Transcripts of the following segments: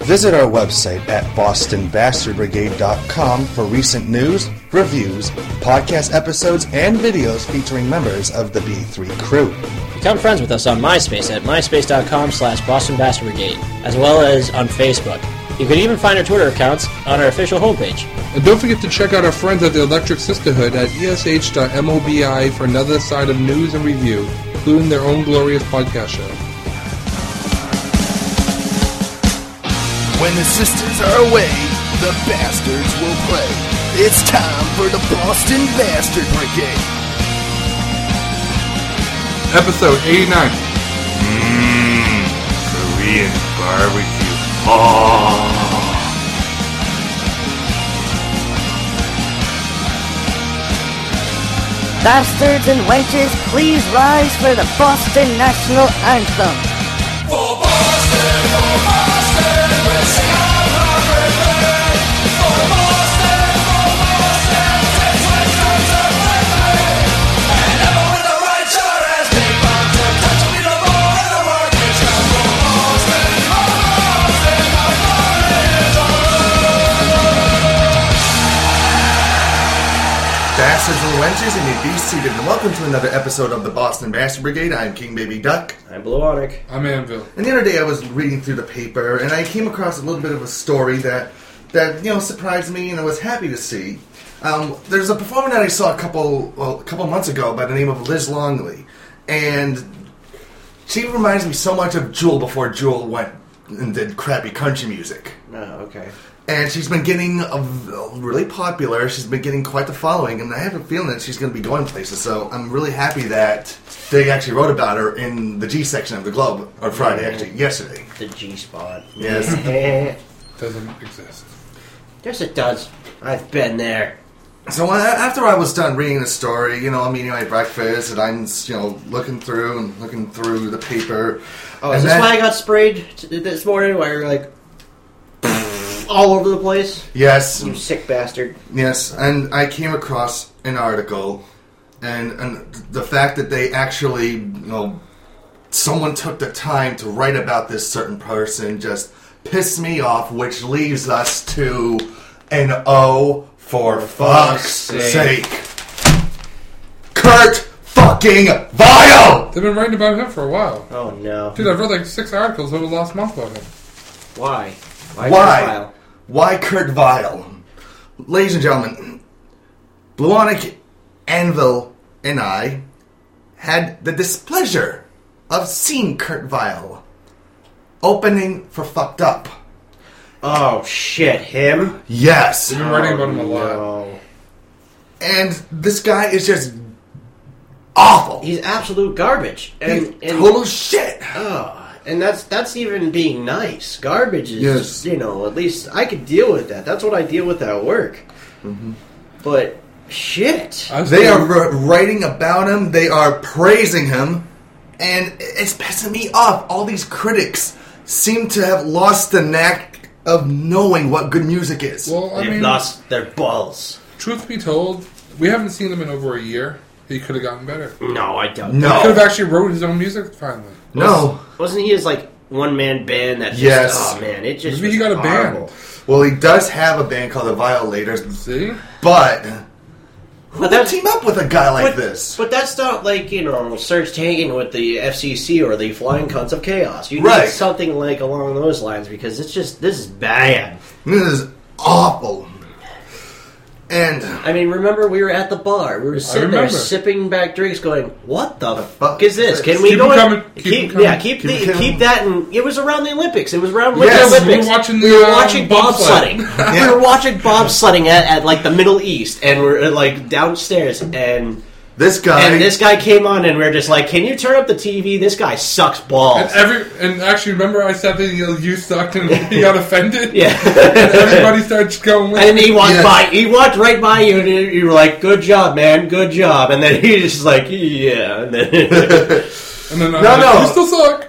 Visit our website at bostonbastardbrigade.com for recent news, reviews, podcast episodes, and videos featuring members of the B3 crew. Become friends with us on MySpace at myspace.com/BostonBastardBrigade, as well as on Facebook. You can even find our Twitter accounts on our official homepage. And don't forget to check out our friends at the Electric Sisterhood at esh.mobi for another side of news and review, including their own glorious podcast show. When the sisters are away, the bastards will play. It's time for the Boston Bastard Brigade. Episode 89. Korean barbecue. Oh. Bastards and wenches, please rise for the Boston National Anthem. For Boston, we'll sing our heart red. For Boston, take Western to play. And never with the right shot as big bomb to touch me the ball in the market. For Boston, our fire is on. Bastards and wenches, and you be seated, and welcome to another episode of the Boston Bastard Brigade. I'm King Baby Duck. I'm Bluonic. I'm Anvil. And the other day I was reading through the paper, and I came across a little bit of a story that surprised me, and I was happy to see. There's a performer that I saw a couple months ago by the name of Liz Longley, and she reminds me so much of Jewel before Jewel went and did crappy country music. Oh, okay. And she's been getting really popular. She's been getting quite the following, and I have a feeling that she's going to be going places. So I'm really happy that they actually wrote about her in the G section of the Globe on Friday, actually, yesterday. The G spot. Yes. Doesn't exist. Yes, it does. I've been there. So after I was done reading the story, I'm eating my breakfast, and I'm, looking through the paper. Oh, is this why I got sprayed this morning? Why you're like all over the place? Yes. You sick bastard. Yes, and I came across an article, and the fact that they actually, someone took the time to write about this certain person just pissed me off, which leaves us to an O for fuck's sake. Kurt fucking Vile! They've been writing about him for a while. Oh, no. Dude, I've read like 6 articles over the last month about him. Why? Why Kurt Vile? Ladies and gentlemen, Bluonic, Anvil, and I had the displeasure of seeing Kurt Vile opening for Fucked Up. Oh, shit. Him? Yes. They've been writing about him a lot. No. And this guy is just awful. He's absolute garbage. And total shit. Oh. And that's even being nice. Garbage is, Yes. At least I could deal with that. That's what I deal with at work. Mm-hmm. But, shit. They are writing about him. They are praising him. And it's pissing me off. All these critics seem to have lost the knack of knowing what good music is. Well, They've lost their balls. Truth be told, we haven't seen him in over a year. He could have gotten better. No, I don't. No. He could have actually wrote his own music finally. No. Wasn't he his, one-man band that just... Yes. Oh, man, it just Maybe was he got a horrible. band. Well, he does have a band called the Violators. See? But who would that's- team up with a guy like this? But that's not Serge Tankian with the FCC or the Flying Cunts of Chaos. You need Right. something along those lines because this is bad. This is awful. And I mean, remember we were at the bar. We were sitting there remember. sipping back drinks, going, "What the fuck fuck is this? Can we Keep go? them in- coming. Keep them coming. keep Keep them coming. that." And it was around the Olympics. It was around Yes, the we were Olympics. watching We the, were watching bobsledding. bobsledding. Yeah. We were watching bobsledding at the Middle East, and we're downstairs and. this guy... And this guy came on, and we're just like, "Can you turn up the TV? This guy sucks balls." And actually, remember I said that you sucked and he got offended? Yeah. And everybody starts going with And he walked Yes. by. He walked right by you, and you were like, "Good job, man. Good job." And then he just like, "Yeah." And then And then No. you still suck.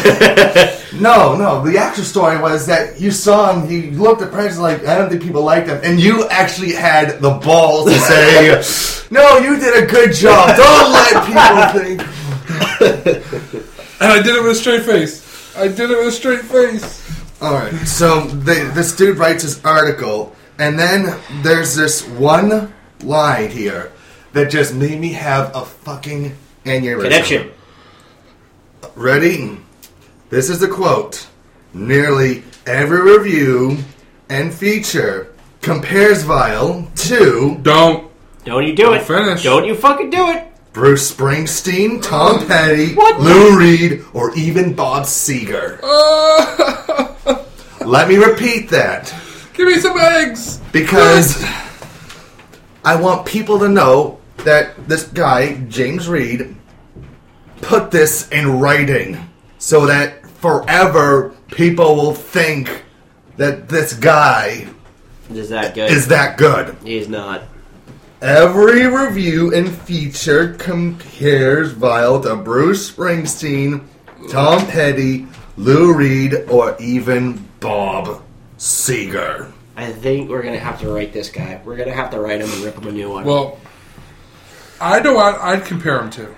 No. The actual story was that you saw him, he looked at Prince like, I don't think people liked him. And you actually had the balls to say, no, you did a good job. Don't let people think. And I did it with a straight face. Alright, so this dude writes his article, and then there's this one line here that just made me have a fucking aneurysm. Connection. Ready? This is the quote. Nearly every review and feature compares Vile to Don't Don't you do it. finish. Don't you fucking do it. Bruce Springsteen, Tom Petty, What? Lou Reed, or even Bob Seger. Let me repeat that. Give me some eggs. Because I want people to know that this guy, James Reed, put this in writing so that forever people will think that this guy Is that good? is that good. He's not. Every review and feature compares Vile to Bruce Springsteen, Tom Petty, Lou Reed, or even Bob Seger. I think we're gonna have to write this guy. We're gonna have to write him and rip him a new one. Well, I know what I'd compare him to.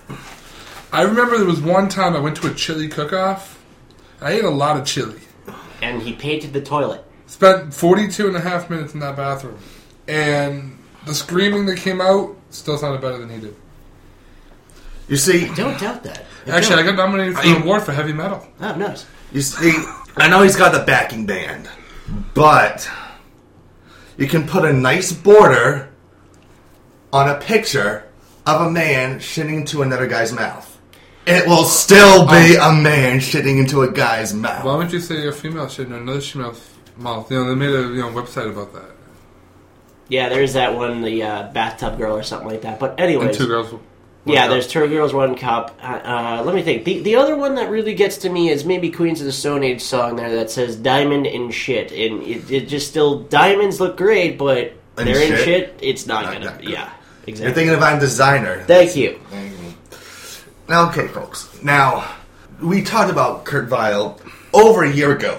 I remember there was one time I went to a chili cook-off. I ate a lot of chili. And he painted the toilet. Spent 42 and a half minutes in that bathroom. And the screaming that came out still sounded better than he did. You see, Don't doubt that. Actually, I got nominated for an award for heavy metal. Oh, nice. I know he's got the backing band, but you can put a nice border on a picture of a man shitting into another guy's mouth. It will still be a man shitting into a guy's mouth. Why would you say a female shit in another female's mouth? You know, they made a website about that. Yeah, there's that one, the bathtub girl or something like that. But anyways. And two girls. Yeah, there's Two Girls, One Cup. Let me think. The other one that really gets to me is maybe Queens of the Stone Age song there that says diamond and shit. And it just still, diamonds look great, but And they're in shit? shit, it's not Not gonna that be. good. Yeah, You're exactly. thinking of I'm designer. Thank you. Now, okay, folks. Now, we talked about Kurt Vile over a year ago.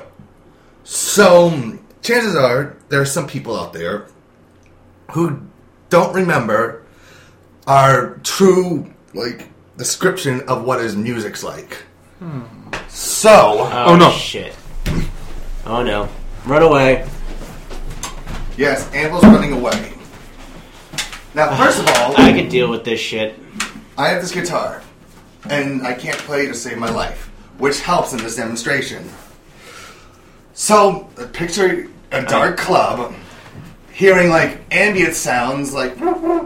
So, chances are, there are some people out there who don't remember our true, description of what his music's like. So, Oh, no. Shit. Oh, no. Run away. yes, Anvil's running away. Now, first of all, I can deal with this shit. I have this guitar, and I can't play to save my life, which helps in this demonstration. So, picture a dark club, hearing ambient sounds like.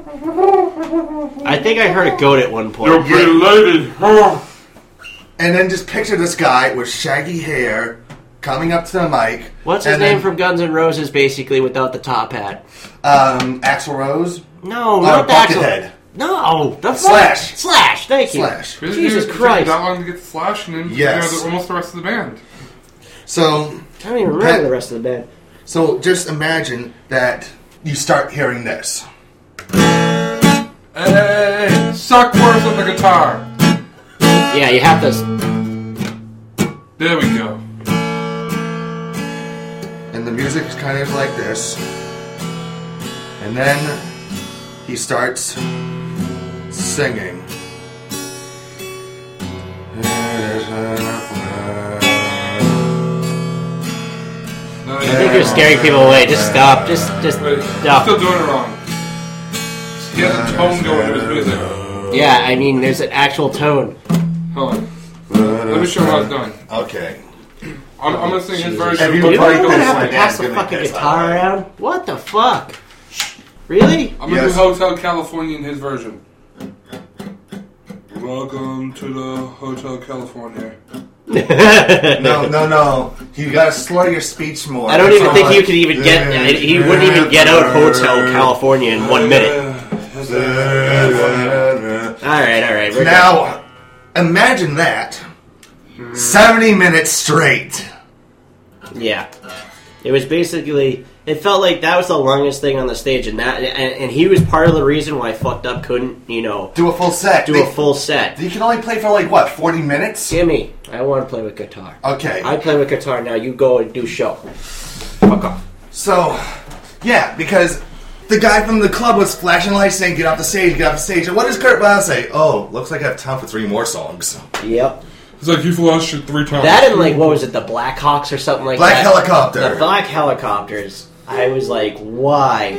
I think I heard a goat at one point. You're pretty lady. And then just picture this guy with shaggy hair coming up to the mic. What's his and name then, from Guns N' Roses, basically, without the top hat? Axl Rose? No, not the actual. Buckethead. No, the Slash. Slash, thank you. Slash. Really? Jesus It took Christ. that long to get the Slash and then Yes. almost the rest of the band. So, I don't even remember the rest of the band. so just imagine that you start hearing this. Hey, suck words on the guitar. Yeah, you have to. There we go. And the music is kind of like this. And then he starts singing. No, I think you're scaring people away. Just stop. Just Wait, you're stop. still doing it wrong. He has a tone going to his music. Yeah, I mean, there's an actual tone. Hold on. Let me show how it's done. Okay. I'm going to sing his version. Have you You played don't this have one? to pass Yeah, the it's gonna fucking be pissed guitar off. around. What the fuck? Really? I'm going to Yes. do Hotel California in his version. Welcome to the Hotel California. No. You gotta slow your speech more. I don't That's even all think I- you could even get. He wouldn't even get out Hotel California in 1 minute. All right. We're Now, imagine that. 70 minutes straight. done. Yeah, it was basically. It felt like that was the longest thing on the stage, and he was part of the reason why Fucked Up couldn't, Do a full set. do a full set. You can only play for 40 minutes? Gimme, I want to play with guitar. Okay. I play with guitar now. You go and do show. Fuck off. So, yeah, because the guy from the club was flashing lights saying, get off the stage. And what does Kurt Vile say? Oh, looks like I have time for 3 more songs. Yep. It's like you've lost shit 3 times. That and like, what was it, the Blackhawks or something like Black that? Helicopter. The Black Helicopters. I was like, why?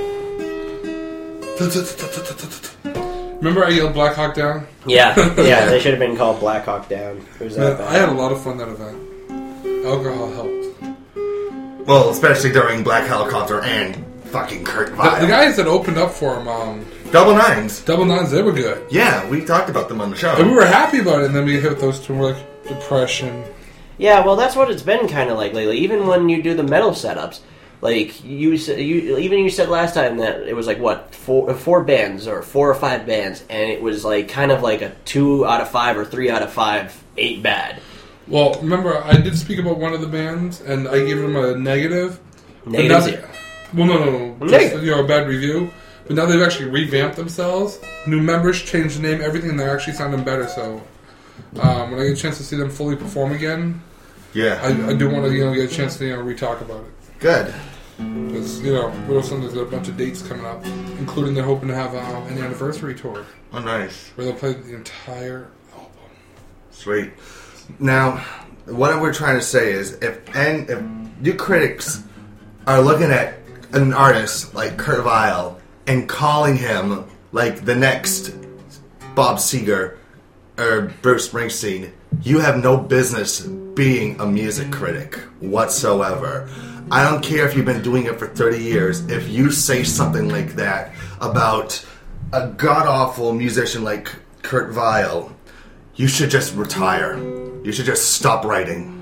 Remember I yelled Black Hawk Down? Yeah, they should have been called Black Hawk Down. It was that Man, bad. I had a lot of fun that event. Alcohol helped. Well, especially during Black Helicopter and fucking Kurt Vile. The guys that opened up for him, Double Nines. Double Nines, they were good. Yeah, we talked about them on the show. And we were happy about it, and then we hit those two, like, depression. Yeah, well, that's what it's been kind of like lately. Even when you do the metal setups, like you said last time that it was like what four bands or 4 or 5 bands, and it was like kind of like a 2 out of 5 or 3 out of 5 ain't bad. Well, remember, I did speak about one of the bands, and I gave them a negative. Negative 0. Well, no. Just, a bad review. But now they've actually revamped themselves. New members, changed the name, everything, and they're actually sounding better. So, when I get a chance to see them fully perform again, Yeah. I do want to get a chance to re-talk about it. Good. Because, Little Sons got a bunch of dates coming up, including they're hoping to have an anniversary tour Oh, nice. where they'll play the entire album. Sweet. Now, what we're trying to say is, if you critics are looking at an artist like Kurt Vile and calling him like the next Bob Seger or Bruce Springsteen, you have no business being a music critic whatsoever. I don't care if you've been doing it for 30 years. If you say something like that about a god-awful musician like Kurt Vile, you should just retire. You should just stop writing.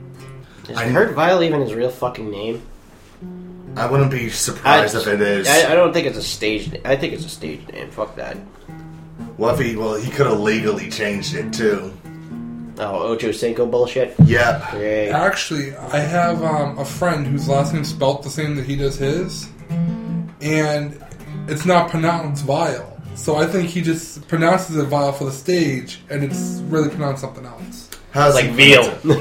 Is Kurt Vile even his real fucking name? I wouldn't be surprised if it is. I don't think it's a stage name. I think it's a stage name. Fuck that. Well, he could have legally changed it too. Oh, Ocho Cinco bullshit? Yep. Great. Actually, I have a friend whose last name's spelt the same that he does his, and it's not pronounced Vile. So I think he just pronounces it Vile for the stage, and it's really pronounced something else. How's Like he veal.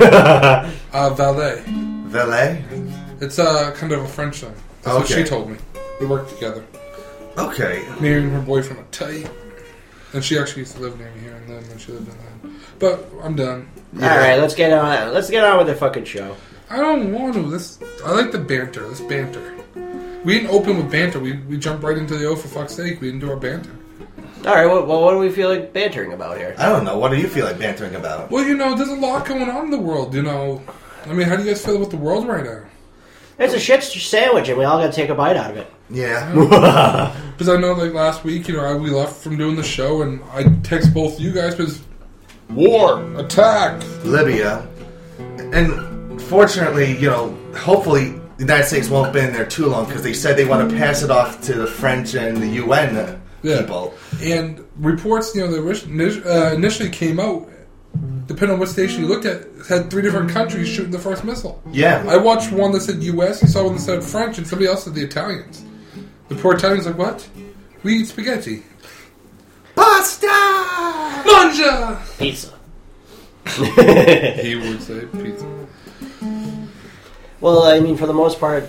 Valet. Valet? It's kind of a French thing. That's what Okay. she told me. We worked together. Okay. Me and her boyfriend are tight. And she actually used to live near me here and then when she lived in London. But I'm done. Alright, let's get on. Let's get on with the fucking show. I don't want to. I like the banter. This banter. We didn't open with banter. We jumped right into the for fuck's sake. We didn't do our banter. Alright, well, what do we feel like bantering about here? I don't know. What do you feel like bantering about? Well, there's a lot going on in the world, I mean, how do you guys feel about the world right now? It's a shit sandwich, and we all gotta take a bite out of it. Yeah. Because I know, like, last week, we left from doing the show, and I text both you guys because war, attack. Libya. And fortunately, hopefully the United States won't be in there too long because they said they want to pass it off to the French and the UN people. And reports, that initially came out, depending on what station you looked at, had 3 different countries shooting the first missile. Yeah. I watched one that said U.S., I saw one that said French, and somebody else said the Italians. The poor Italians like, what? We eat spaghetti. Pasta! Mangia! Pizza. He would say pizza. Well, I mean, for the most part,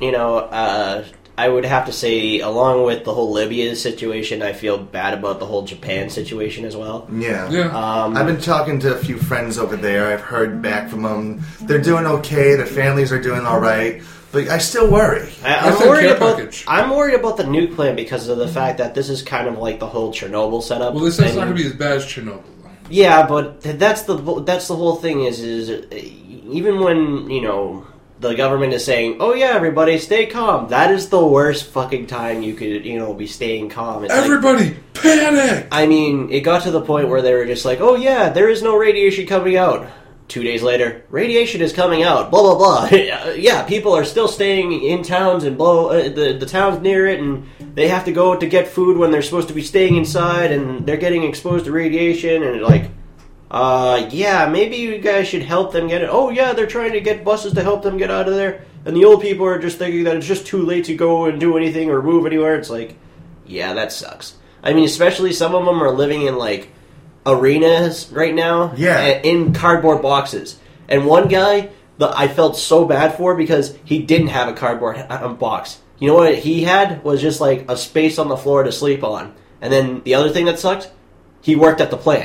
I would have to say, along with the whole Libya situation, I feel bad about the whole Japan situation as well. Yeah. Yeah. I've been talking to a few friends over there. I've heard back from them. They're doing okay. Their families are doing all right. But I still worry. I'm That's a worried care about. package. I'm worried about the nuke plant because of the fact that this is kind of like the whole Chernobyl setup. Well, this is not going to be as bad as Chernobyl. Yeah, but that's the whole thing. Is even when the government is saying, "Oh yeah, everybody, stay calm." That is the worst fucking time you could be staying calm. It's Everybody, panic! I mean, it got to the point where they were just like, "Oh yeah, there is no radiation coming out." 2 days later, radiation is coming out. Blah blah blah. Yeah, people are still staying in towns and the towns near it, and they have to go to get food when they're supposed to be staying inside, and they're getting exposed to radiation. And yeah, maybe you guys should help them get it. Oh yeah, they're trying to get buses to help them get out of there, and the old people are just thinking that it's just too late to go and do anything or move anywhere. It's like, yeah, that sucks. I mean, especially some of them are living in arenas right now, in cardboard boxes. And one guy that I felt so bad for because he didn't have a cardboard box. You know what he had was just like a space on the floor to sleep on. And then the other thing that sucked, he worked at the plant.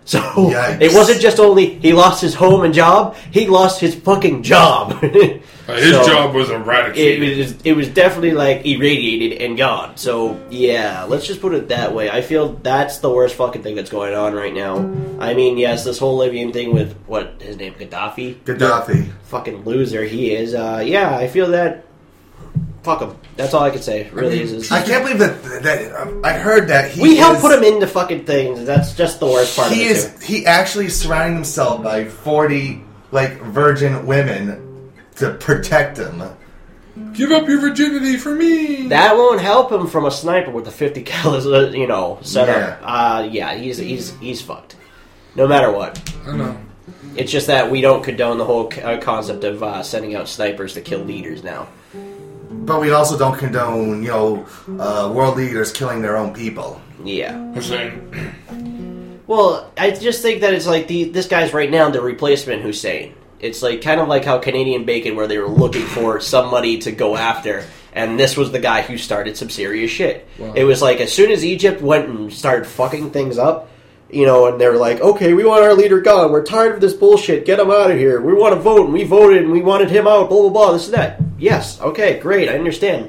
So Yikes. it wasn't just only he lost his home and job, he lost his fucking job. His So, job was eradicated. It was definitely like irradiated and gone. So yeah, let's just put it that way. I feel that's the worst fucking thing that's going on right now. I mean, yes, this whole Libyan thing with what his name, Gaddafi. fucking loser he is. Yeah, I feel that. Fuck him. That's all I can say. Really is. I can't believe that I heard that We helped put him into fucking things. That's just the worst part of it. Too. He actually surrounded himself by 40 like virgin women to protect him. Give up your virginity for me. That won't help him from a sniper with a 50 cal, setup. Yeah. He's fucked. No matter what. I know. It's just that we don't condone the whole concept of sending out snipers to kill leaders now. But we also don't condone, world leaders killing their own people. Yeah. Hussein. Well, I just think that it's like this guy's right now the replacement Hussein. It's like kind of like how Canadian Bacon, where they were looking for somebody to go after, and this was the guy who started some serious shit. Wow. It was like as soon as Egypt went and started fucking things up, and they were like, okay, we want our leader gone. We're tired of this bullshit. Get him out of here. We want to vote, and we voted, and we wanted him out, blah, blah, blah, this and that. Yes, okay, great, I understand.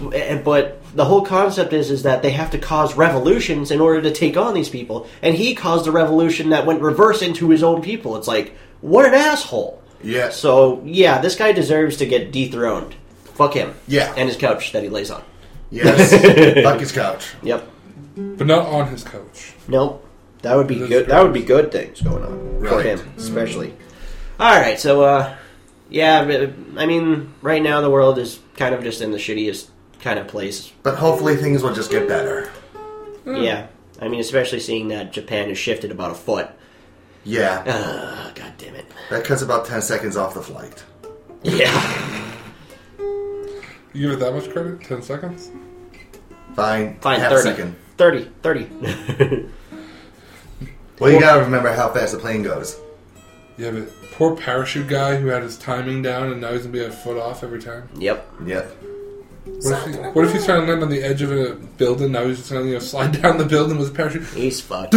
But the whole concept is that they have to cause revolutions in order to take on these people. And he caused a revolution that went reverse into his own people. It's like, what an asshole. Yeah. So, yeah, this guy deserves to get dethroned. Fuck him. Yeah. And his couch that he lays on. Yes. Fuck his couch. Yep. But not on his couch. Nope. That would be That's good. right. That would be good things going on for Right. him, especially. All right, so yeah, but, I mean, right now the world is kind of just in the shittiest kind of place. But hopefully things will just get better. Yeah, I mean, especially seeing that Japan has shifted about a foot. Yeah. God damn it. That cuts about 10 seconds off the flight. Yeah. You give it that much credit? 10 seconds? Fine. Fine. Half 30. a second. 30. Well, you gotta remember how fast the plane goes. Yeah, but poor parachute guy who had his timing down and now he's going to be a foot off every time. Yep. Yep. What if he's trying to land on the edge of a building? Now he's just going to slide down the building with a parachute. He's fucked.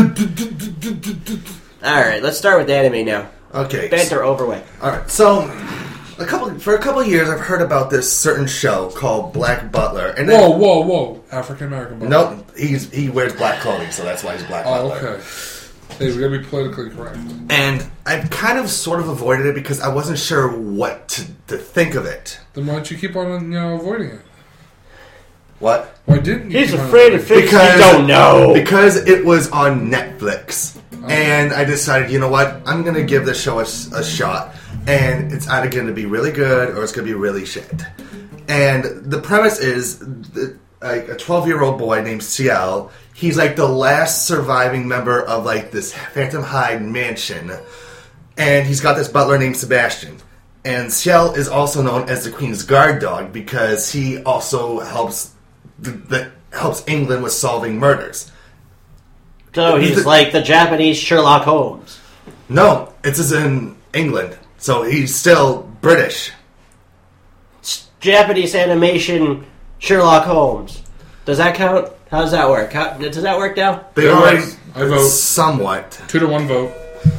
Alright, let's start with anime now. Okay. Banter overway. Alright, so for a couple of years I've heard about this certain show called Black Butler. And then, Whoa. African American. No, he wears black clothing, so that's why he's Black Oh, Butler. okay. Hey, we gotta be politically correct. And I've kind of sort of avoided it because I wasn't sure what to think of it. Then why don't you keep on, avoiding it? What? Why didn't you? He's keep on afraid of avoiding it? things you don't know. Because it was on Netflix. And I decided, you know what? I'm going to give this show a shot. And it's either going to be really good or it's going to be really shit. And the premise is like a 12-year-old boy named Ciel. He's like the last surviving member of like this Phantom Hide mansion. And he's got this butler named Sebastian. And Ciel is also known as the Queen's guard dog because he also helps helps England with solving murders. So he's like the Japanese Sherlock Holmes. No, it's as in England. So he's still British. Japanese animation Sherlock Holmes. Does that count? How does that work? Does that work now? They Yeah, already I vote. somewhat. 2-1 vote.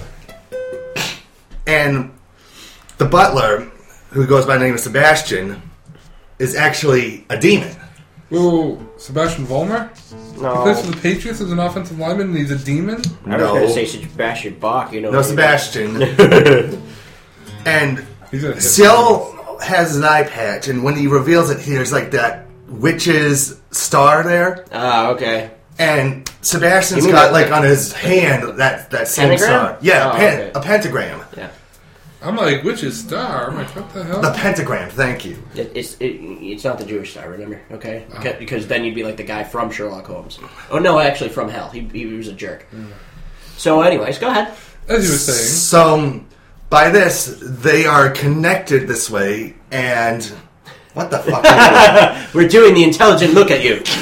And the butler, who goes by the name of Sebastian, is actually a demon. Whoa, Sebastian Vollmer? He No. plays for the Patriots as an offensive lineman and he's a demon? I was going to say Sebastian Bach. No, Sebastian. And He's a Ciel has an eye patch, and when he reveals it, there's like that witch's star there. Okay. And Sebastian's You mean got that- like on his hand that same Pentagram? star. Yeah, Oh, okay. a pentagram. Yeah. I'm like, which is star? I'm like, what the hell? The pentagram, thank you. It's not the Jewish star, remember? Okay? Because then you'd be like the guy from Sherlock Holmes. Oh, no, actually from hell. He was a jerk. So anyways, go ahead. As you were saying. So, by this, they are connected this way, and... What the fuck are you doing? We're doing the intelligent look at you.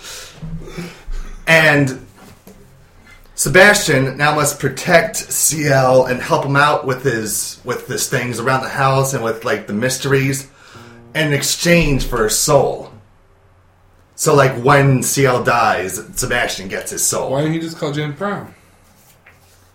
And Sebastian now must protect Ciel and help him out with his things around the house and with like the mysteries in exchange for his soul. So like when Ciel dies, Sebastian gets his soul. Why didn't he just call James Brown?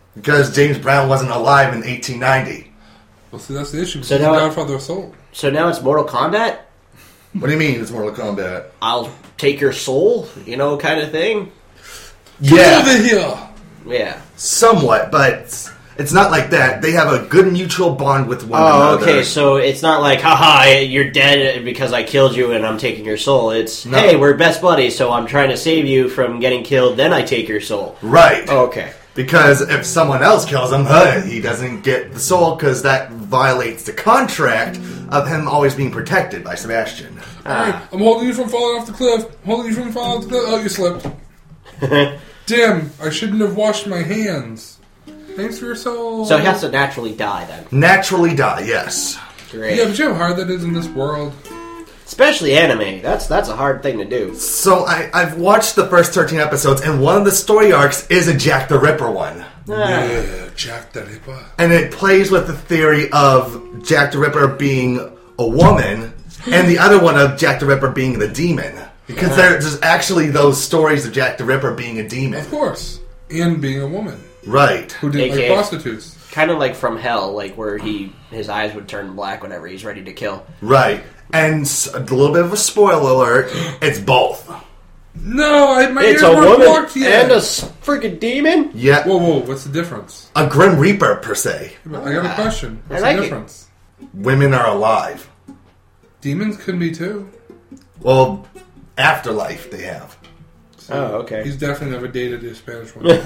Because James Brown wasn't alive in 1890. Well, see, that's the issue. So He's the now- Godfather of Soul. So now it's Mortal Kombat? What do you mean it's Mortal Kombat? I'll take your soul, kind of thing? Yeah, Over here. Yeah. somewhat, but it's not like that. They have a good mutual bond with one Oh, another. okay, so it's not like, haha, you're dead because I killed you and I'm taking your soul. It's, No. hey, we're best buddies, so I'm trying to save you from getting killed, then I take your soul. Right. Oh, okay. Because if someone else kills him, he doesn't get the soul because that violates the contract of him always being protected by Sebastian. Alright, I'm holding you from falling off the cliff. Holding you from falling off the cliff. Oh, you slipped. Damn, I shouldn't have washed my hands. Thanks for your soul. So he has to naturally die then. Naturally die, yes. Great. Yeah, but you know how hard that is in this world? Especially anime. That's a hard thing to do. So I've watched the first 13 episodes, and one of the story arcs is a Jack the Ripper one. Yeah, Jack the Ripper. And it plays with the theory of Jack the Ripper being a woman, and the other one of Jack the Ripper being the demon. Because there's actually those stories of Jack the Ripper being a demon. Of course. And being a woman. Right. Who did AKA. like prostitutes. Kind of like From Hell, like where his eyes would turn black whenever he's ready to kill. Right. And a little bit of a spoiler alert, it's both. No, my It's ears a weren't woman blocked yet. and a freaking demon? Yeah. Whoa, what's the difference? A Grim Reaper, per se. I got a question. What's like the it. difference? Women are alive. Demons could be too. Well, afterlife they have. Oh, okay. He's definitely never dated a Spanish woman.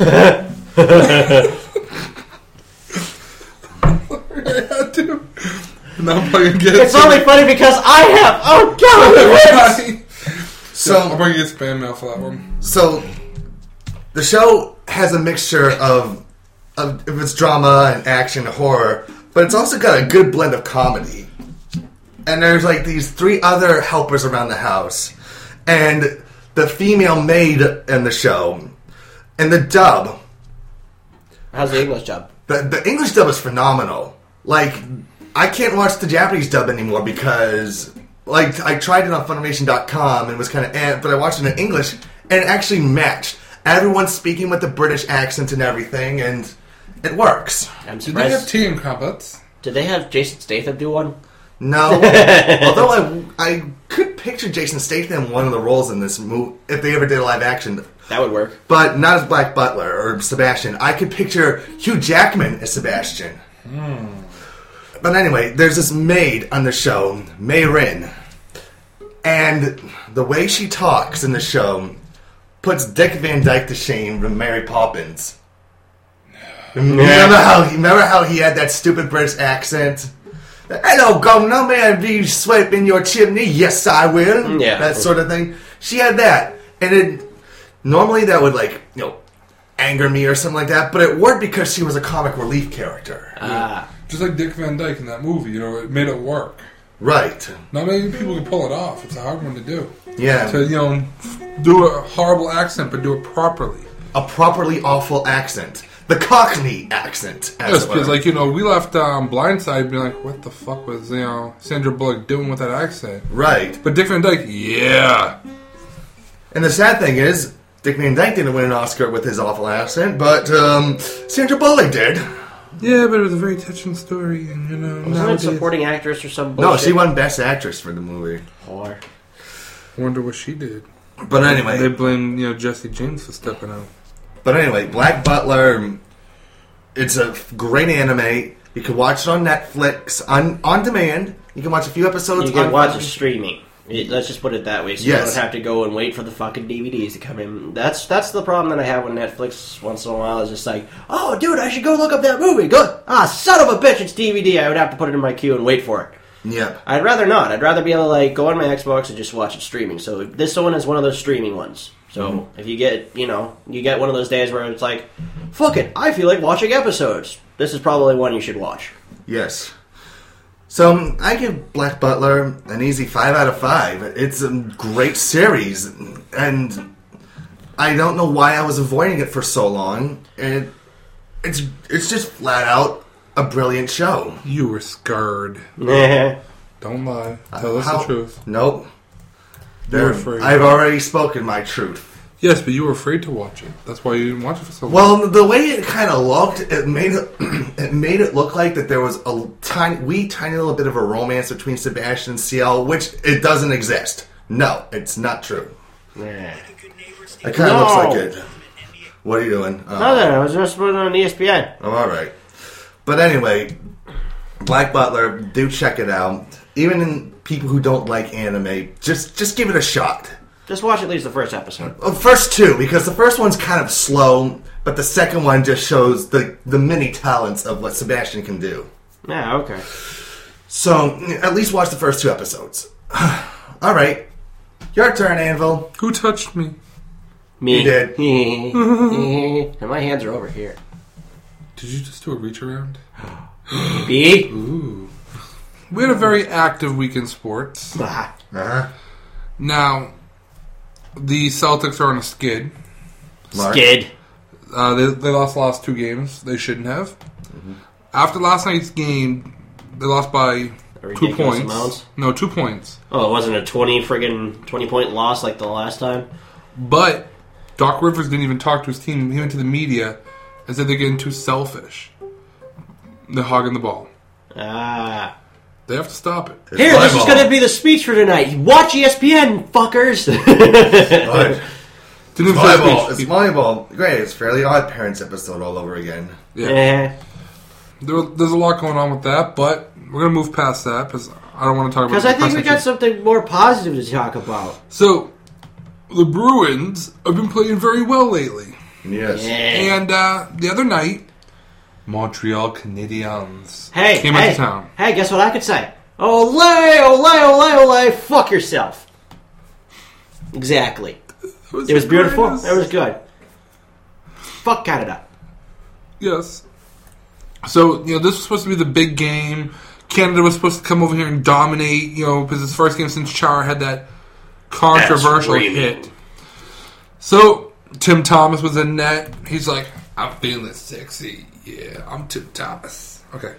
I had to. Now I'm probably gonna get It's only funny because I have. Oh god! I'm So, probably gonna get spam mail for that one. so the show has a mixture of if it's drama and action and horror, but it's also got a good blend of comedy. And there's like these three other helpers around the house, and the female maid in the show, and the dub. How's the English job? The English dub is phenomenal. Like, I can't watch the Japanese dub anymore because, like, I tried it on Funimation.com and it was kind of but I watched it in English and it actually matched. Everyone's speaking with the British accent and everything, and it works. I'm Did they have surprised. tea and crumpets? Did they have Jason Statham do one? No, although I could picture Jason Statham in one of the roles in this movie if they ever did a live action. That would work. But not as Black Butler or Sebastian. I could picture Hugh Jackman as Sebastian. But anyway, there's this maid on the show, May Rin. And the way she talks in the show puts Dick Van Dyke to shame from Mary Poppins. Remember how he had that stupid British accent? Hello, governor, may I be sweeping your chimney? Yes, I will. Yeah. That sort of thing. She had that. And normally that would, anger me or something like that, but it worked because she was a comic relief character. Just like Dick Van Dyke in that movie, it made it work. Right. Not many people can pull it off. It's a hard one to do. Yeah. To, do a horrible accent, but do it properly. A properly awful accent. The Cockney accent, as Yes, it were. because, we left Blindside being like, what the fuck was, Sandra Bullock doing with that accent? Right. But Dick Van Dyke, yeah. And the sad thing is, Dick Van Dyke didn't win an Oscar with his awful accent, but Sandra Bullock did. Yeah, but it was a very touching story, and, Wasn't it supporting actress or some No, bullshit? she won Best Actress for the movie. Whore. wonder what she did. But They anyway, blame, Jesse James for stepping out. Black Butler, it's a great anime. You can watch it on Netflix, on demand. You can watch a few episodes You can on watch it streaming. Let's just put it that way, so you Yes. don't have to go and wait for the fucking DVDs to come in. That's the problem that I have with Netflix once in a while. Is just like, oh, dude, I should go look up that movie. Go, son of a bitch, it's DVD. I would have to put it in my queue and wait for it. Yep. I'd rather not. I'd rather be able to go on my Xbox and just watch it streaming. So this one is one of those streaming ones. So if you get, you get one of those days where it's like, fuck it, I feel like watching episodes. This is probably one you should watch. Yes. So I give Black Butler an easy 5 out of 5. It's a great series, and I don't know why I was avoiding it for so long. It's just flat out a brilliant show. You were scarred. Yeah. Don't lie. Tell us the truth. Nope. You're afraid. I've already spoken my truth. Yes, but you were afraid to watch it. That's why you didn't watch it for so long. Well, the way it kind of looked, it made it look like that there was a tiny little bit of a romance between Sebastian and Ciel, which it doesn't exist. No, it's not true. Yeah. It kind of looks like it. What are you doing? Nothing. I was just putting on ESPN. Oh, all right. But anyway, Black Butler, do check it out. Even in people who don't like anime, just give it a shot. Just watch at least the first episode. Well, first two, because the first one's kind of slow, but the second one just shows the many talents of what Sebastian can do. Yeah, okay. So, at least watch the first 2 episodes. All right. Your turn, Anvil. Who touched me? Me. You did. And my hands are over here. Did you just do a reach around? B? Ooh. We had a very active week in sports. Uh-huh. Now, the Celtics are on a skid. Mark. Skid. They lost the last 2 games. They shouldn't have. Mm-hmm. After last night's game, they lost by 2 points. Amounts? No, 2 points. Oh, it wasn't a 20-point loss like the last time? But Doc Rivers didn't even talk to his team. He went to the media and said they're getting too selfish. They're hogging the ball. Ah. They have to stop it. It's Here, this is volleyball. going to be the speech for tonight. Watch ESPN, fuckers. Right. Didn't It's even say volleyball. speech. It's volleyball. Great. It's Fairly Odd Parents episode all over again. Yeah. There's a lot going on with that, but we're going to move past that because I don't want to talk about Because I think we depressing got shit. something more positive to talk about. So, the Bruins have been playing very well lately. Yes. Yeah. And the other night, Montreal Canadiens came hey, into town. Hey, guess what I could say? Ole, ole, ole, ole, fuck yourself. Exactly. It was beautiful. It was good. Fuck Canada. Yes. So, this was supposed to be the big game. Canada was supposed to come over here and dominate, because it's the first game since Chara had that controversial hit. So, Tim Thomas was in net. He's like, I'm feeling sexy. Yeah, I'm Tim Thomas. Okay.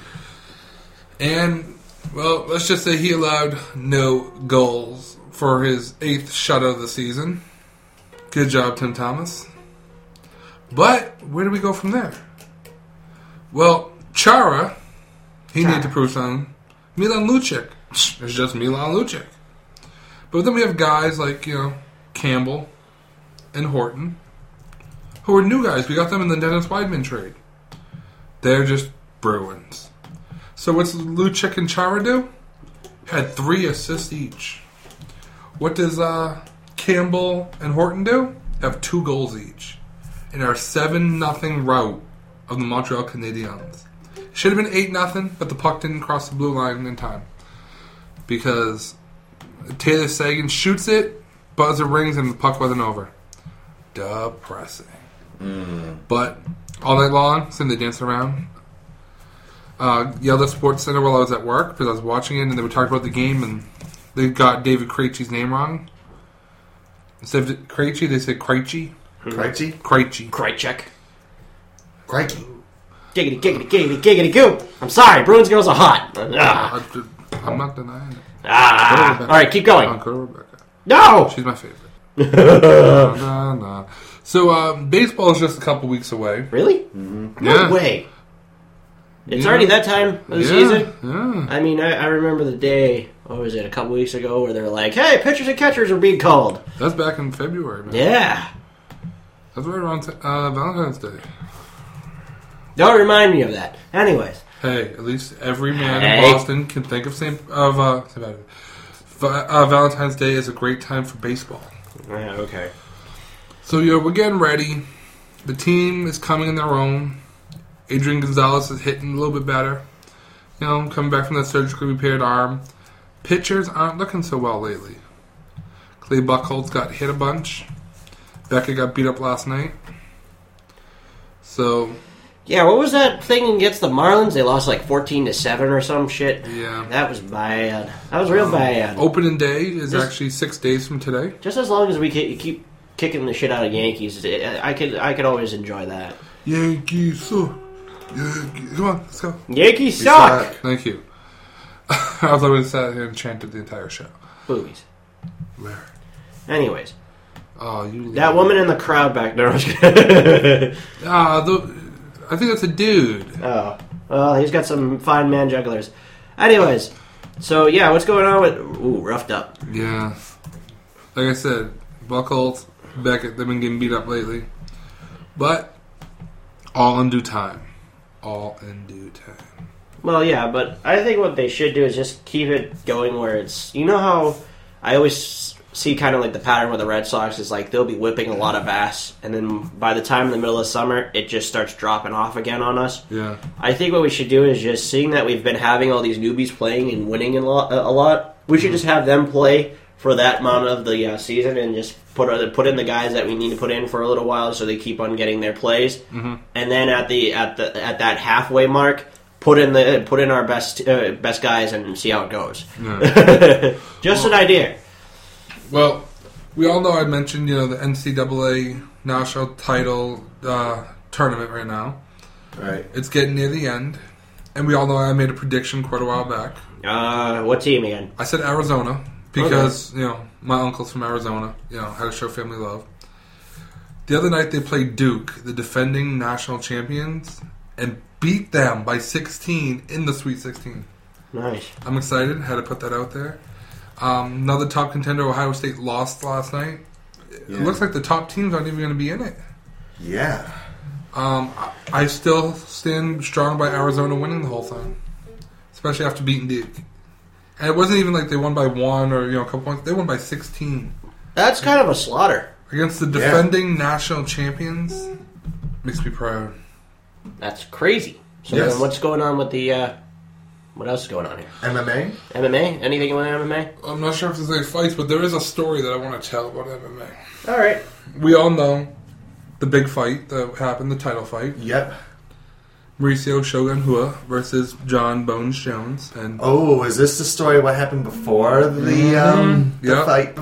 And, well, let's just say he allowed no goals for his 8th shutout of the season. Good job, Tim Thomas. But, where do we go from there? Well, Chara, he needed to prove something. Milan Lucic. It's just Milan Lucic. But then we have guys like, Campbell and Horton, who are new guys. We got them in the Dennis Weidman trade. They're just Bruins. So what's Lucic and Chara do? Had 3 assists each. What does Campbell and Horton do? Have 2 goals each. In our 7-0 rout of the Montreal Canadiens. Should have been 8-0, but the puck didn't cross the blue line in time. Because Taylor Sagan shoots it, buzzer rings, and the puck wasn't over. Depressing. But all night long, since they danced around, yelled at Sports Center while I was at work because I was watching it, and they were talking about the game, and they got David Krejci's name wrong. Instead of Krejci, they said Krejci. Krejci? Krejci. Krejcik. Crikey. Giggity, giggity, giggity, giggity, goo. I'm sorry, Bruins girls are hot. Ah. I'm not denying it. Ah. All right, keep going. Go to Rebecca. No! She's my favorite. No. So, baseball is just a couple weeks away. Really? Yeah. No way. It's already that time of the season? Yeah. I mean, I remember the day, what was it, a couple weeks ago, where they were like, hey, pitchers and catchers are being called. That's back in February, man. Yeah. That's right around Valentine's Day. Don't remind me of that. Anyways. Hey, at least every man in Boston can think of Valentine's Day is a great time for baseball. Yeah, okay. So, we're getting ready. The team is coming in their own. Adrian Gonzalez is hitting a little bit better. Coming back from that surgically repaired arm. Pitchers aren't looking so well lately. Clay Buchholz got hit a bunch. Becca got beat up last night. So... Yeah, what was that thing against the Marlins? They lost like 14-7 or some shit. Yeah. That was bad. That was real bad. Opening day is actually 6 days from today. Just as long as we keep kicking the shit out of Yankees, I could always enjoy that. Yankees. Come on, let's go. Yankees suck! Thank you. I was always sat here and chanted the entire show. Boobies. Where? Anyways. Oh, you. That woman in the crowd back there. I think that's a dude. Oh, well, he's got some fine man jugglers. Anyways, so yeah, what's going on with? Ooh, roughed up. Yeah. Like I said, Buchholz, Beckett, they've been getting beat up lately. But all in due time. All in due time. Well, yeah, but I think what they should do is just keep it going where it's... You know how I always see kind of like the pattern with the Red Sox is like they'll be whipping a lot of ass, and then by the time in the middle of summer, it just starts dropping off again on us. Yeah. I think what we should do is just, seeing that we've been having all these newbies playing and winning a lot, we should just have them play for that amount of the season and just put in the guys that we need to put in for a little while so they keep on getting their plays. Mm-hmm. And then at that halfway mark, put in our best guys and see how it goes. Yeah. Just an idea. Well, we all know I mentioned, the NCAA national title tournament right now. Right. It's getting near the end. And we all know I made a prediction quite a while back. What team again? I said Arizona because, my uncle's from Arizona. Had to show family love. The other night they played Duke, the defending national champions, and beat them by 16 in the Sweet 16. Nice. I'm excited. Had to put that out there. Another top contender, Ohio State, lost last night. Yeah. It looks like the top teams aren't even going to be in it. Yeah. I still stand strong by Arizona winning the whole thing, especially after beating Duke. And it wasn't even like they won by 1 or a couple points. They won by 16. That's kind of a slaughter Against the defending national champions. Makes me proud. That's crazy. So then what's going on with the... what else is going on here? MMA? MMA? Anything with MMA? I'm not sure if there's any fights, but there is a story that I want to tell about MMA. All right. We all know the big fight that happened, the title fight. Yep. Mauricio Shogun Rua versus John Bones Jones. And is this the story of what happened before the fight?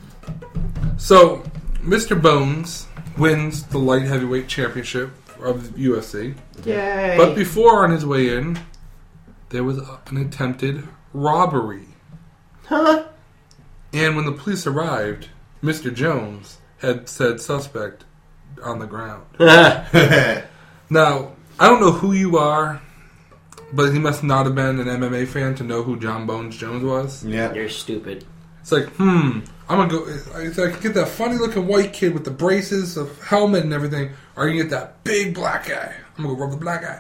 So, Mr. Bones wins the light heavyweight championship of the UFC. Yay. But before, on his way in, there was an attempted robbery. Huh? And when the police arrived, Mr. Jones had said suspect on the ground. Now, I don't know who you are, but he must not have been an MMA fan to know who John Bones Jones was. Yeah. You're stupid. It's like, I'm going to go... I can get that funny-looking white kid with the braces, the helmet and everything, or you can get that big black guy. I'm going to go rub the black guy.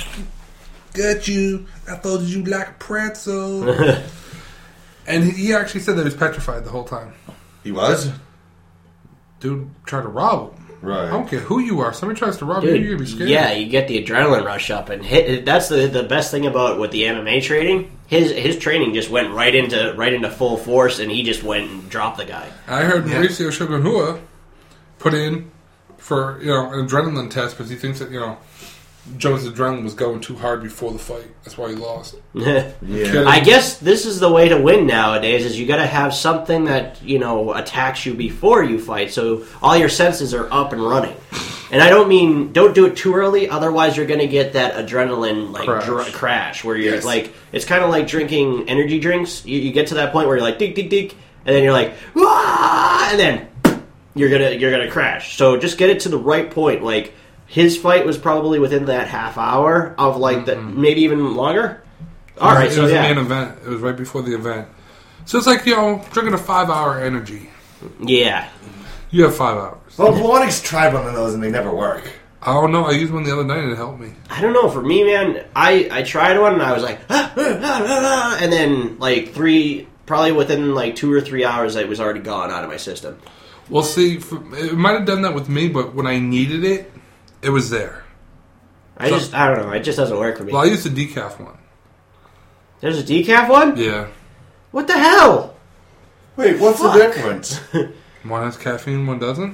Got you. I thought you like pretzel. And he actually said that he was petrified the whole time. He was? Dude tried to rob him. Right. I don't care who you are. Somebody tries to rob you, Dude, you're going to be scared. yeah, you get the adrenaline rush up and hit. That's the best thing about with the MMA training. His training just went right into full force, and he just went and dropped the guy. I heard Mauricio Shogun Rua put in for an adrenaline test because he thinks that Jones' adrenaline was going too hard before the fight. That's why he lost. Yeah. I guess this is the way to win nowadays. Is you got to have something that attacks you before you fight, so all your senses are up and running. And I don't mean don't do it too early, otherwise you're going to get that adrenaline crash where you're like, it's kind of like drinking energy drinks. You get to that point where you're like, dig, dig, dig, and then you're like, wah, and then you're gonna crash. So just get it to the right point. Like his fight was probably within that half hour of like maybe even longer. All right, it was the main event. It was right before the event. So it's like drinking a 5-hour energy. Yeah. You have 5 hours. Well, Blawani's tried one of those and they never work. I don't know. I used one the other night and it helped me. I don't know. For me, man, I tried one and I was like, and then like probably within like 2 or 3 hours, it was already gone out of my system. Well, see, it might have done that with me, but when I needed it, it was there. I don't know. It just doesn't work for me. Well, I used a decaf one. There's a decaf one? Yeah. What the hell? Wait, what's the difference? One has caffeine, one doesn't?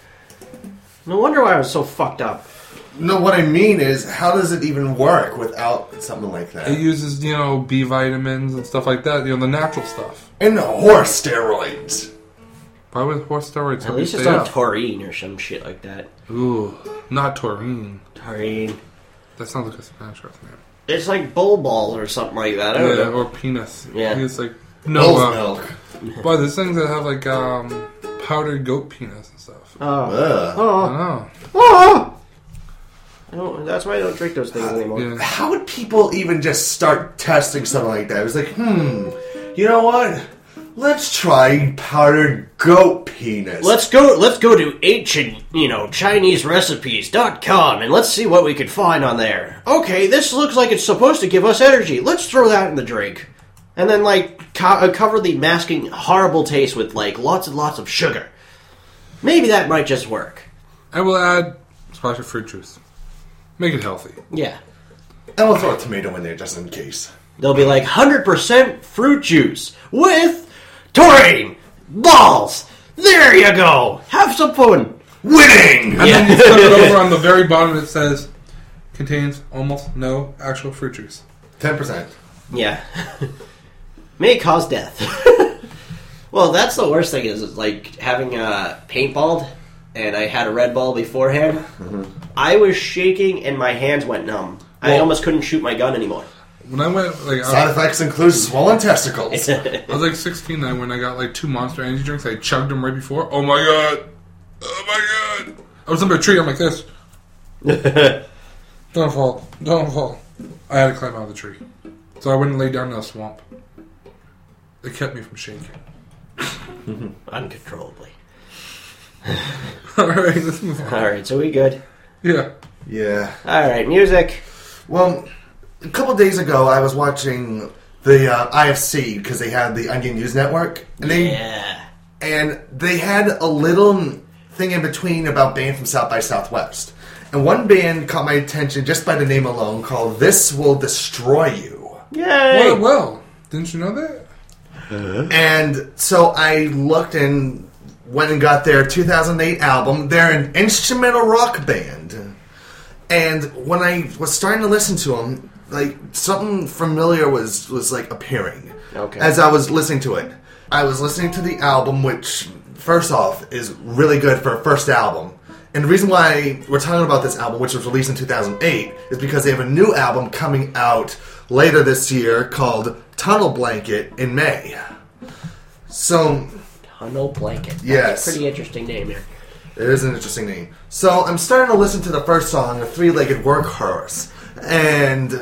No wonder why I was so fucked up. No, what I mean is, how does it even work without something like that? It uses, B vitamins and stuff like that, the natural stuff. And horse steroids. Why would horse steroids? At least it's not taurine or some shit like that. Ooh, not taurine. Taurine. That sounds like a Spanish word, man. It's like bull balls or something like that. I don't know. Or penis. Yeah. It's like Bull's milk. But there's things that have like powdered goat penis and stuff. Ugh. I No, that's why I don't drink those things anymore. know. Yeah. How would people even just start testing something like that? It was like, you know what? Let's try powdered goat penis. Let's go to ancient, ChineseRecipes.com and let's see what we can find on there. Okay, this looks like it's supposed to give us energy. Let's throw that in the drink. And then, cover the masking horrible taste with, lots and lots of sugar. Maybe that might just work. I will add a splash of fruit juice. Make it healthy. Yeah. And we'll throw a tomato in there just in case. They'll be 100% fruit juice with taurine balls. There you go. Have some fun. Winning! And then you flip it over on the very bottom. It says contains almost no actual fruit juice. 10%. Yeah. May cause death. Well, that's the worst thing is having paintballed, and I had a Red Bull beforehand. Mm-hmm. I was shaking and my hands went numb. I almost couldn't shoot my gun anymore. When I went, Side effects include swollen testicles. I was 16 then when I got 2 Monster Energy drinks. I chugged them right before. Oh my god! I was under a tree. I'm like this. Don't fall! Don't fall! I had to climb out of the tree, so I wouldn't lay down in the swamp. It kept me from shaking. Uncontrollably. All right, let's move on. All right, so we good? Yeah. Yeah. All right, music. Well, a couple days ago, I was watching the IFC because they had the Onion News Network, and they had a little thing in between about bands from South by Southwest, and one band caught my attention just by the name alone, called "This Will Destroy You." Yay! Well, didn't you know that? And so I looked and went and got their 2008 album. They're an instrumental rock band, and when I was starting to listen to them, something familiar was appearing. Okay. As I was listening to it, I was listening to the album, which first off is really good for a first album. And the reason why we're talking about this album, which was released in 2008, is because they have a new album coming out later this year called Tunnel Blanket in May. So, Tunnel Blanket. That's yes, a pretty interesting name here. It is an interesting name. So I'm starting to listen to the first song, "A Three-Legged Workhorse," and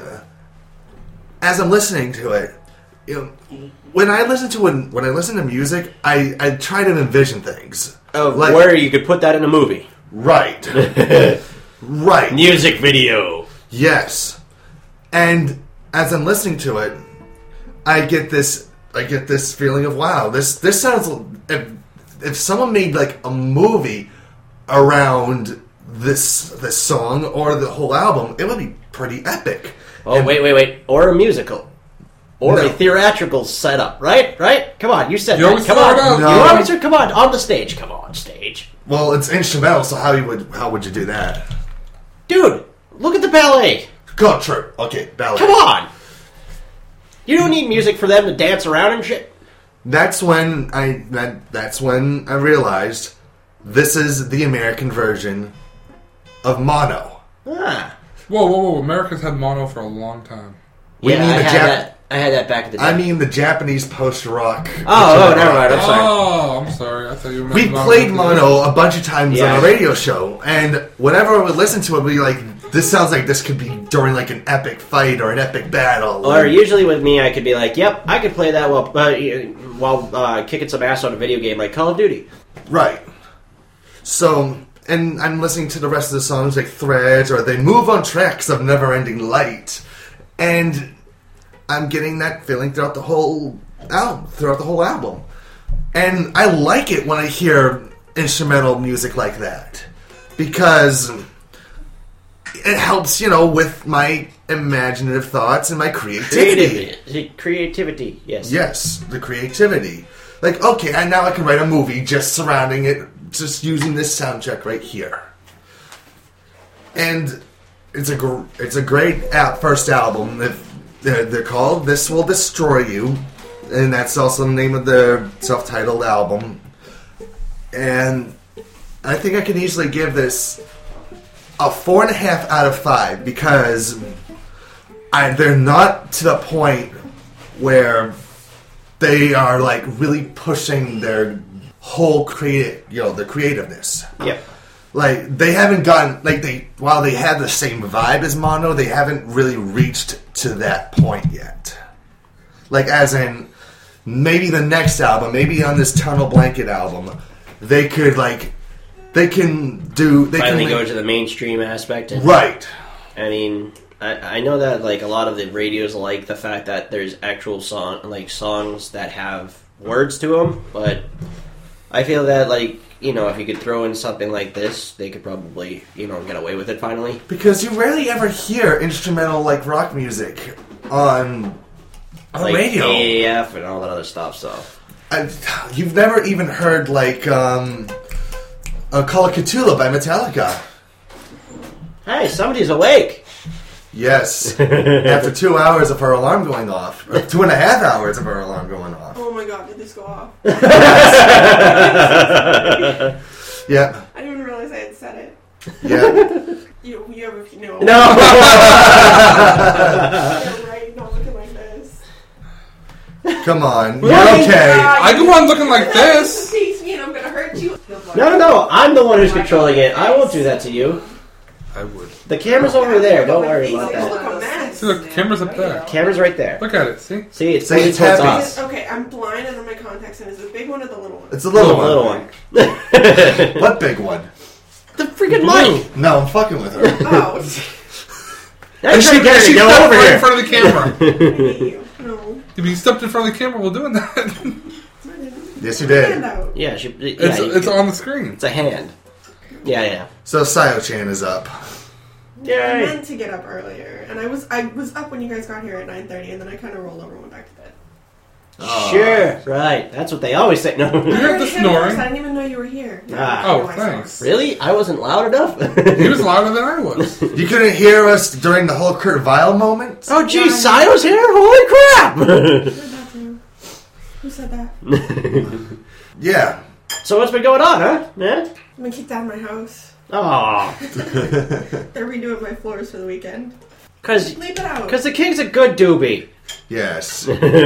as I'm listening to it, when I listen to music, I try to envision things. Oh, where you could put that in a movie. Right. Right. Music video. Yes. And as I'm listening to it, I get this feeling of, wow, this sounds, if someone made a movie around this song or the whole album, it would be pretty epic. Oh, wait. Or a musical. Or a theatrical setup, right? Come on, you said that. Come on. No. You always said, come on the stage. Come on, stage. Well, it's instrumental, so how would you do that? Dude, look at the ballet. God, true. Okay, ballet. Come on. You don't need music for them to dance around and shit. That's when I realized this is the American version of mono. Ah. Whoa. America's had mono for a long time. We mean the I had that back in the day. I mean the Japanese post-rock. Oh, never mind. I'm sorry. Oh, I'm sorry. I thought you meant We played mono a bunch of times on a radio show, and whenever I would listen to it, we'd be like, this sounds like this could be during an epic fight or an epic battle. Or usually with me, I could be like, yep, I could play that while kicking some ass on a video game like Call of Duty. Right. So, and I'm listening to the rest of the songs like Threads, or they move on tracks of Never-Ending Light, and I'm getting that feeling throughout the whole album. And I like it when I hear instrumental music like that, because it helps, with my imaginative thoughts and my creativity. Creativity, yes. Yes, the creativity. Okay, and now I can write a movie just surrounding it, just using this soundtrack right here. And it's a great first album. They're called "This Will Destroy You," and that's also the name of their self-titled album. And I think I can easily give this a 4.5 out of 5 because they're not to the point where they are really pushing their whole the creativeness. Yep. Like, they haven't gotten, while they had the same vibe as Mono, they haven't really reached to that point yet. Like, as in, maybe the next album, maybe on this Tunnel Blanket album, they could, Finally go to the mainstream aspect. Right. I mean, I know that, like, a lot of the radios like the fact that there's actual songs that have words to them, but I feel that, like, you know, if you could throw in something like this, they could probably, you know, get away with it finally. Because you rarely ever hear instrumental, rock music on the radio. AAF and all that other stuff, so. You've never even heard, Call of Cthulhu by Metallica. Hey, somebody's awake! Yes. After 2 hours of her alarm going off. Or 2.5 hours of her alarm going off. Oh my god, did this go off? Yeah. I didn't even realize I had said it. Yeah. You ever know? No! Yeah, right, not looking like this. Come on. You're What? okay. I go on looking like this. Tease me and I'm gonna hurt you. No, I'm the one who's controlling it. I won't do that to you. I would. The camera's over there, don't worry about Look that. a mess. See, look, the camera's up there. Camera's right there. Look at it, see? See, it's Say it's towards happy. us. Okay, I'm blind and on my contacts, and is it the big one or the little one? It's a little one. Little one. What big one? The freaking mic! No, I'm fucking with her. Oh, Now you're trying to get her to She go stepped over right in here. front of the camera. I hate you. No. If you stepped in front of the camera while doing that, Yes, you Hand did. out. Yeah, it's on the screen. It's a hand. Yeah. So Sayo-chan is up. I Yay! meant to get up earlier, and I was up when you guys got here at 9:30, and then I kind of rolled over and went back to bed. Sure, right. That's what they always say. No. You heard the I snoring. didn't even know you were here. Ah. Oh, No, I saw. thanks. Really? I wasn't loud enough? He was louder than I was. You couldn't hear us during the whole Kurt Vile moment? Oh, geez, Sayo's here? Holy crap! Who said that to you? Who said that? Yeah. So what's been going on, huh? Yeah? I've been kicked out of my house. Aw. They're redoing my floors for the weekend. Because Bleep it out. the king's a good doobie. Yes.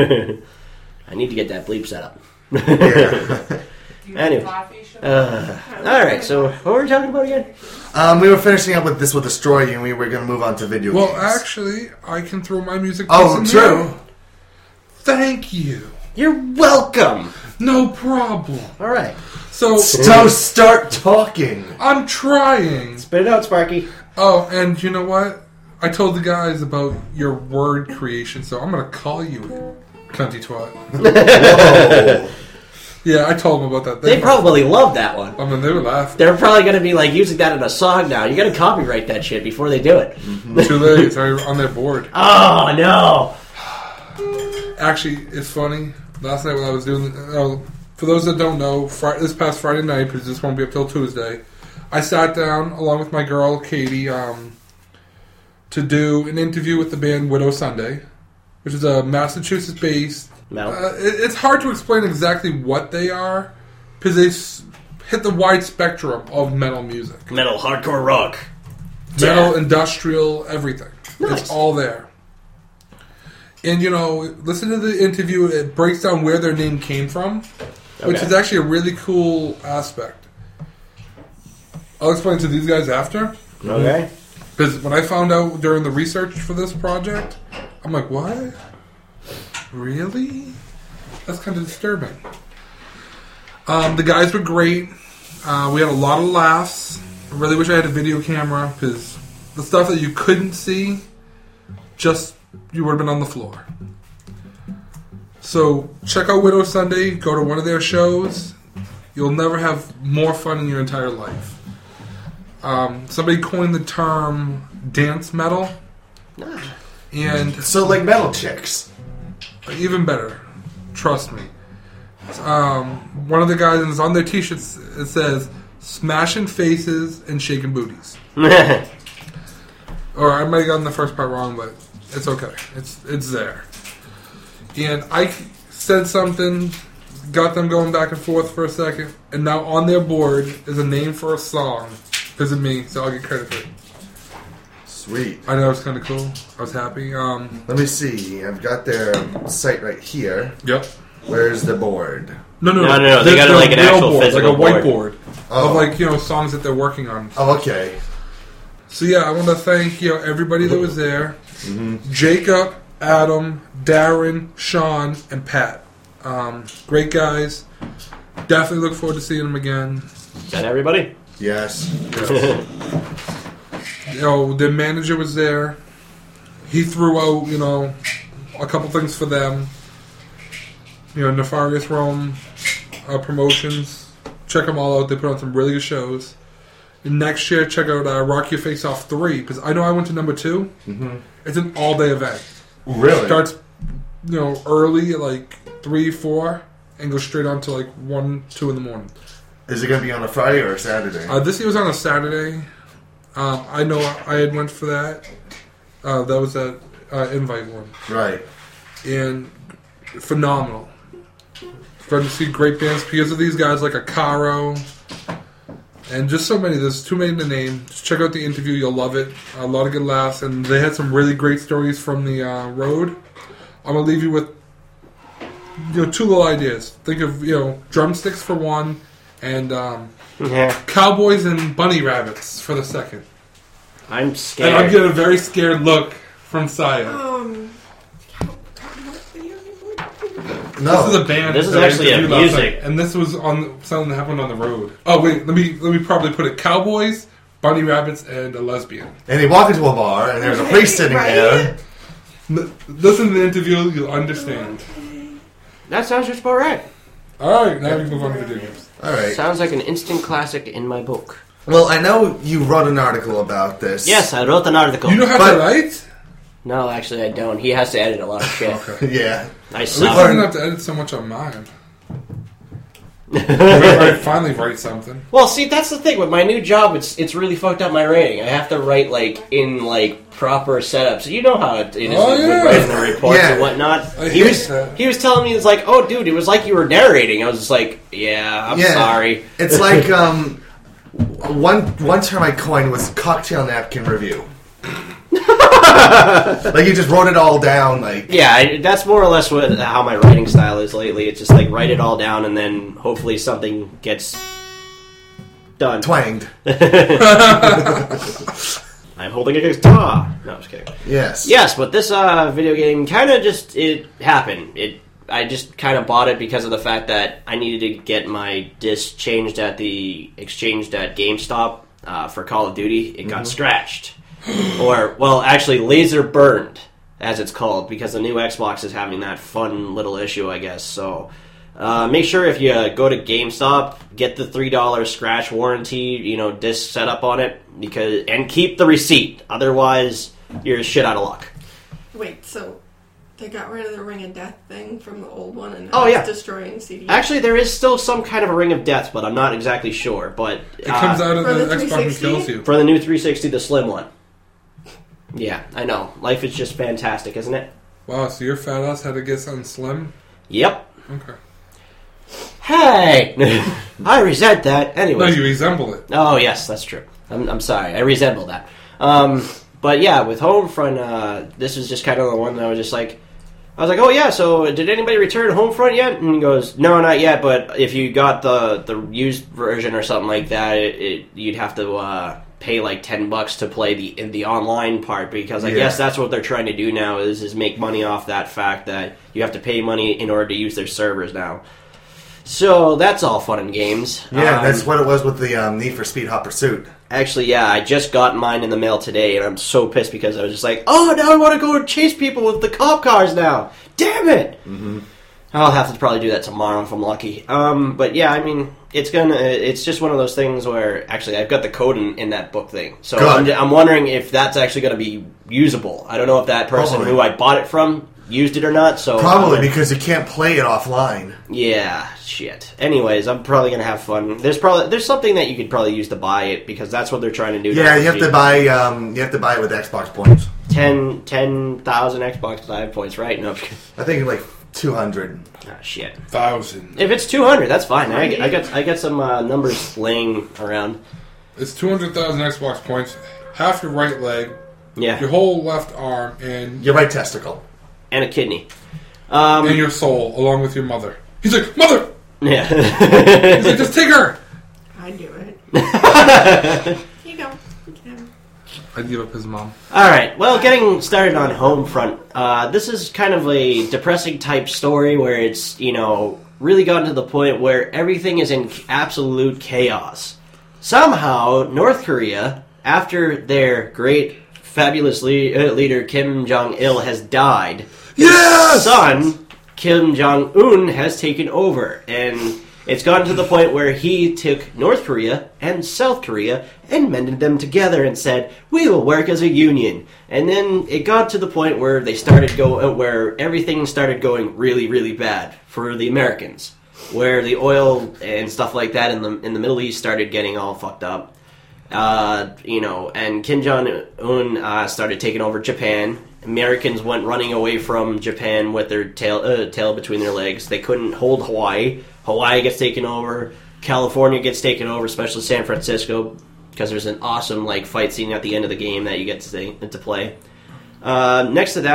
I need to get that bleep set up. Yeah. Anyway. Alright, so what were we talking about again? We were finishing up with This Will Destroy You, and we were going to move on to video Well, games. actually, I can throw my music. Oh, piece in true. there. Thank you. You're welcome! No problem. Alright. So Start talking. I'm trying. Spit it out, Sparky. Oh, and you know what? I told the guys about your word creation, so I'm gonna call you cunty twat. Whoa. Yeah, I told them about that. They probably love that one. I mean, they were laughing. They're probably going to be like using that in a song now. You got to copyright that shit before they do it. Too late. It's already on their board. Oh no! Actually, it's funny. Last night when I was doing, for those that don't know, this past Friday night, because this won't be up till Tuesday, I sat down along with my girl Katie to do an interview with the band Widow Sunday, which is a Massachusetts-based. Metal. It's hard to explain exactly what they are because they hit the wide spectrum of metal music, Metal, hardcore rock. metal, industrial, everything. Nice. It's all there. And listen to the interview. It breaks down where their name came from, which Okay. is actually a really cool aspect. I'll explain to these guys after. Okay. Because when I found out during the research for this project, I'm like, what? Really? That's kind of disturbing. The guys were great. We had a lot of laughs. I really wish I had a video camera because the stuff that you couldn't see, you would have been on the floor. So check out Widow Sunday. Go to one of their shows. You'll never have more fun in your entire life. Somebody coined the term dance metal. And So, like metal chicks. even better, trust me. One of the guys, and it's on their t-shirts, it says, smashing faces and shaking booties. Or I might have gotten the first part wrong, but it's okay. It's there. And I said something, got them going back and forth for a second, and now on their board is a name for a song. Because of me, so I'll get credit for it. Sweet. I know, it was kind of cool. I was happy. Let me see. I've got their site right here. Yep. Where's the board? No. No, they got, like, an real actual board, physical like a board. whiteboard Oh. of, like, songs that they're working on. Oh, okay. So yeah, I want to thank everybody that was there. Jacob, Adam, Darren, Sean, and Pat. Great guys. Definitely look forward to seeing them again. Is that everybody? Yes. The manager was there. He threw out, a couple things for them. Nefarious Rome Promotions. Check them all out. They put on some really good shows. And next year, check out Rock Your Face Off 3, because I know I went to number 2. Mm-hmm. It's an all-day event. Really? Starts, early at like 3, 4, and goes straight on to like 1, 2 in the morning. Is it going to be on a Friday or a Saturday? This year was on a Saturday. I know I had went for that. That was that invite one. Right. And phenomenal. Fun to see great bands because of these guys like Akaro. And just so many. There's too many to name. Just check out the interview. You'll love it. A lot of good laughs. And they had some really great stories from the road. I'm going to leave you with 2 little ideas. Think of, drumsticks for one. And cowboys and bunny rabbits for the second. I'm scared. And I'm getting a very scared look from Saya. No. This is a band. This is that I actually a interviewed last music. night, and this was on something that happened on the road. Oh wait, let me probably put it: cowboys, bunny rabbits, and a lesbian. And they walk into a bar, and there's a priest sitting there. Listen to the interview; you'll understand. That sounds just about right. All right, now we move on to video games. All right. Sounds like an instant classic in my book. Well, I know you wrote an article about this. Yes, I wrote an article. You know how to write? No, actually, I don't. He has to edit a lot of shit. Okay. Yeah. I At least suck. I didn't have to edit so much on mine. I finally write something. Well, see, that's the thing with my new job. It's really fucked up my writing. I have to write in proper setups. You know how it is with writing the reports and whatnot. He was telling me, it's like, oh, dude, it was like you were narrating. I was just like, yeah, I'm sorry. It's like one term I coined was cocktail napkin review. Like you just wrote it all down, Yeah, that's more or less how my writing style is lately. It's just write it all down and then hopefully something gets done. Twanged. I'm holding a guitar. No, I'm just kidding. Yes, but this video game kind of it happened. I just kind of bought it because of the fact that I needed to get my disc changed at GameStop for Call of Duty. It got scratched. Or, well, actually, laser burned, as it's called, because the new Xbox is having that fun little issue, I guess. So, make sure if you go to GameStop, get the $3 scratch warranty, disc set up on it, and keep the receipt. Otherwise, you're shit out of luck. Wait, so they got rid of the Ring of Death thing from the old one, and now it's destroying CDs? Actually, there is still some kind of a Ring of Death, but I'm not exactly sure. But it comes out of the Xbox and kills you. For the new 360, the slim one. Yeah, I know. Life is just fantastic, isn't it? Wow, so your fat ass had to get something slim? Yep. Okay. Hey! I resent that. Anyway. No, you resemble it. Oh, yes, that's true. I'm sorry. I resemble that. But yeah, with Homefront, this is just kind of the one that I was just like... I was like, oh yeah, so did anybody return Homefront yet? And he goes, no, not yet, but if you got the used version or something like that, you'd have to... pay $10 to play the online part, because I guess that's what they're trying to do now is make money off that fact that you have to pay money in order to use their servers now. So that's all fun and games. Yeah, that's what it was with the Need for Speed Hot Pursuit. Actually, yeah, I just got mine in the mail today, and I'm so pissed because I was just like, oh, now I want to go and chase people with the cop cars now. Damn it! Mm-hmm. I'll have to probably do that tomorrow if I'm lucky. But yeah, I mean, it's just one of those things where, actually, I've got the code in that book thing. So I'm wondering if that's actually going to be usable. I don't know if that person who I bought it from used it or not. So probably because you can't play it offline. Yeah, shit. Anyways, I'm probably going to have fun. There's something that you could probably use to buy it, because that's what they're trying to do. Yeah, you have to buy it with Xbox points. 10,000 Xbox Live points, right? No, I think 200. Ah, shit. 1,000. If it's 200, that's fine. I got some numbers laying around. It's 200,000 Xbox points. Half your right leg. Yeah. Your whole left arm and your right testicle and a kidney. And your soul, along with your mother. He's like, Mother! Yeah. He's like, just take her! I'd do it. Here you go. You can have it. I'd give up his mom. All right. Well, getting started on Homefront. This is kind of a depressing type story where it's, really gotten to the point where everything is in absolute chaos. Somehow, North Korea, after their great, fabulous leader Kim Jong-il has died, his son, Kim Jong-un, has taken over. And it's gotten to the point where he took North Korea and South Korea and mended them together and said, we will work as a union. And then it got to the point where where everything started going really, really bad for the Americans, where the oil and stuff like that in the Middle East started getting all fucked up. And Kim Jong-un started taking over Japan. Americans went running away from Japan with their tail between their legs. They couldn't hold Hawaii. Hawaii gets taken over. California gets taken over, especially San Francisco, because there's an awesome fight scene at the end of the game that you get to play. Next to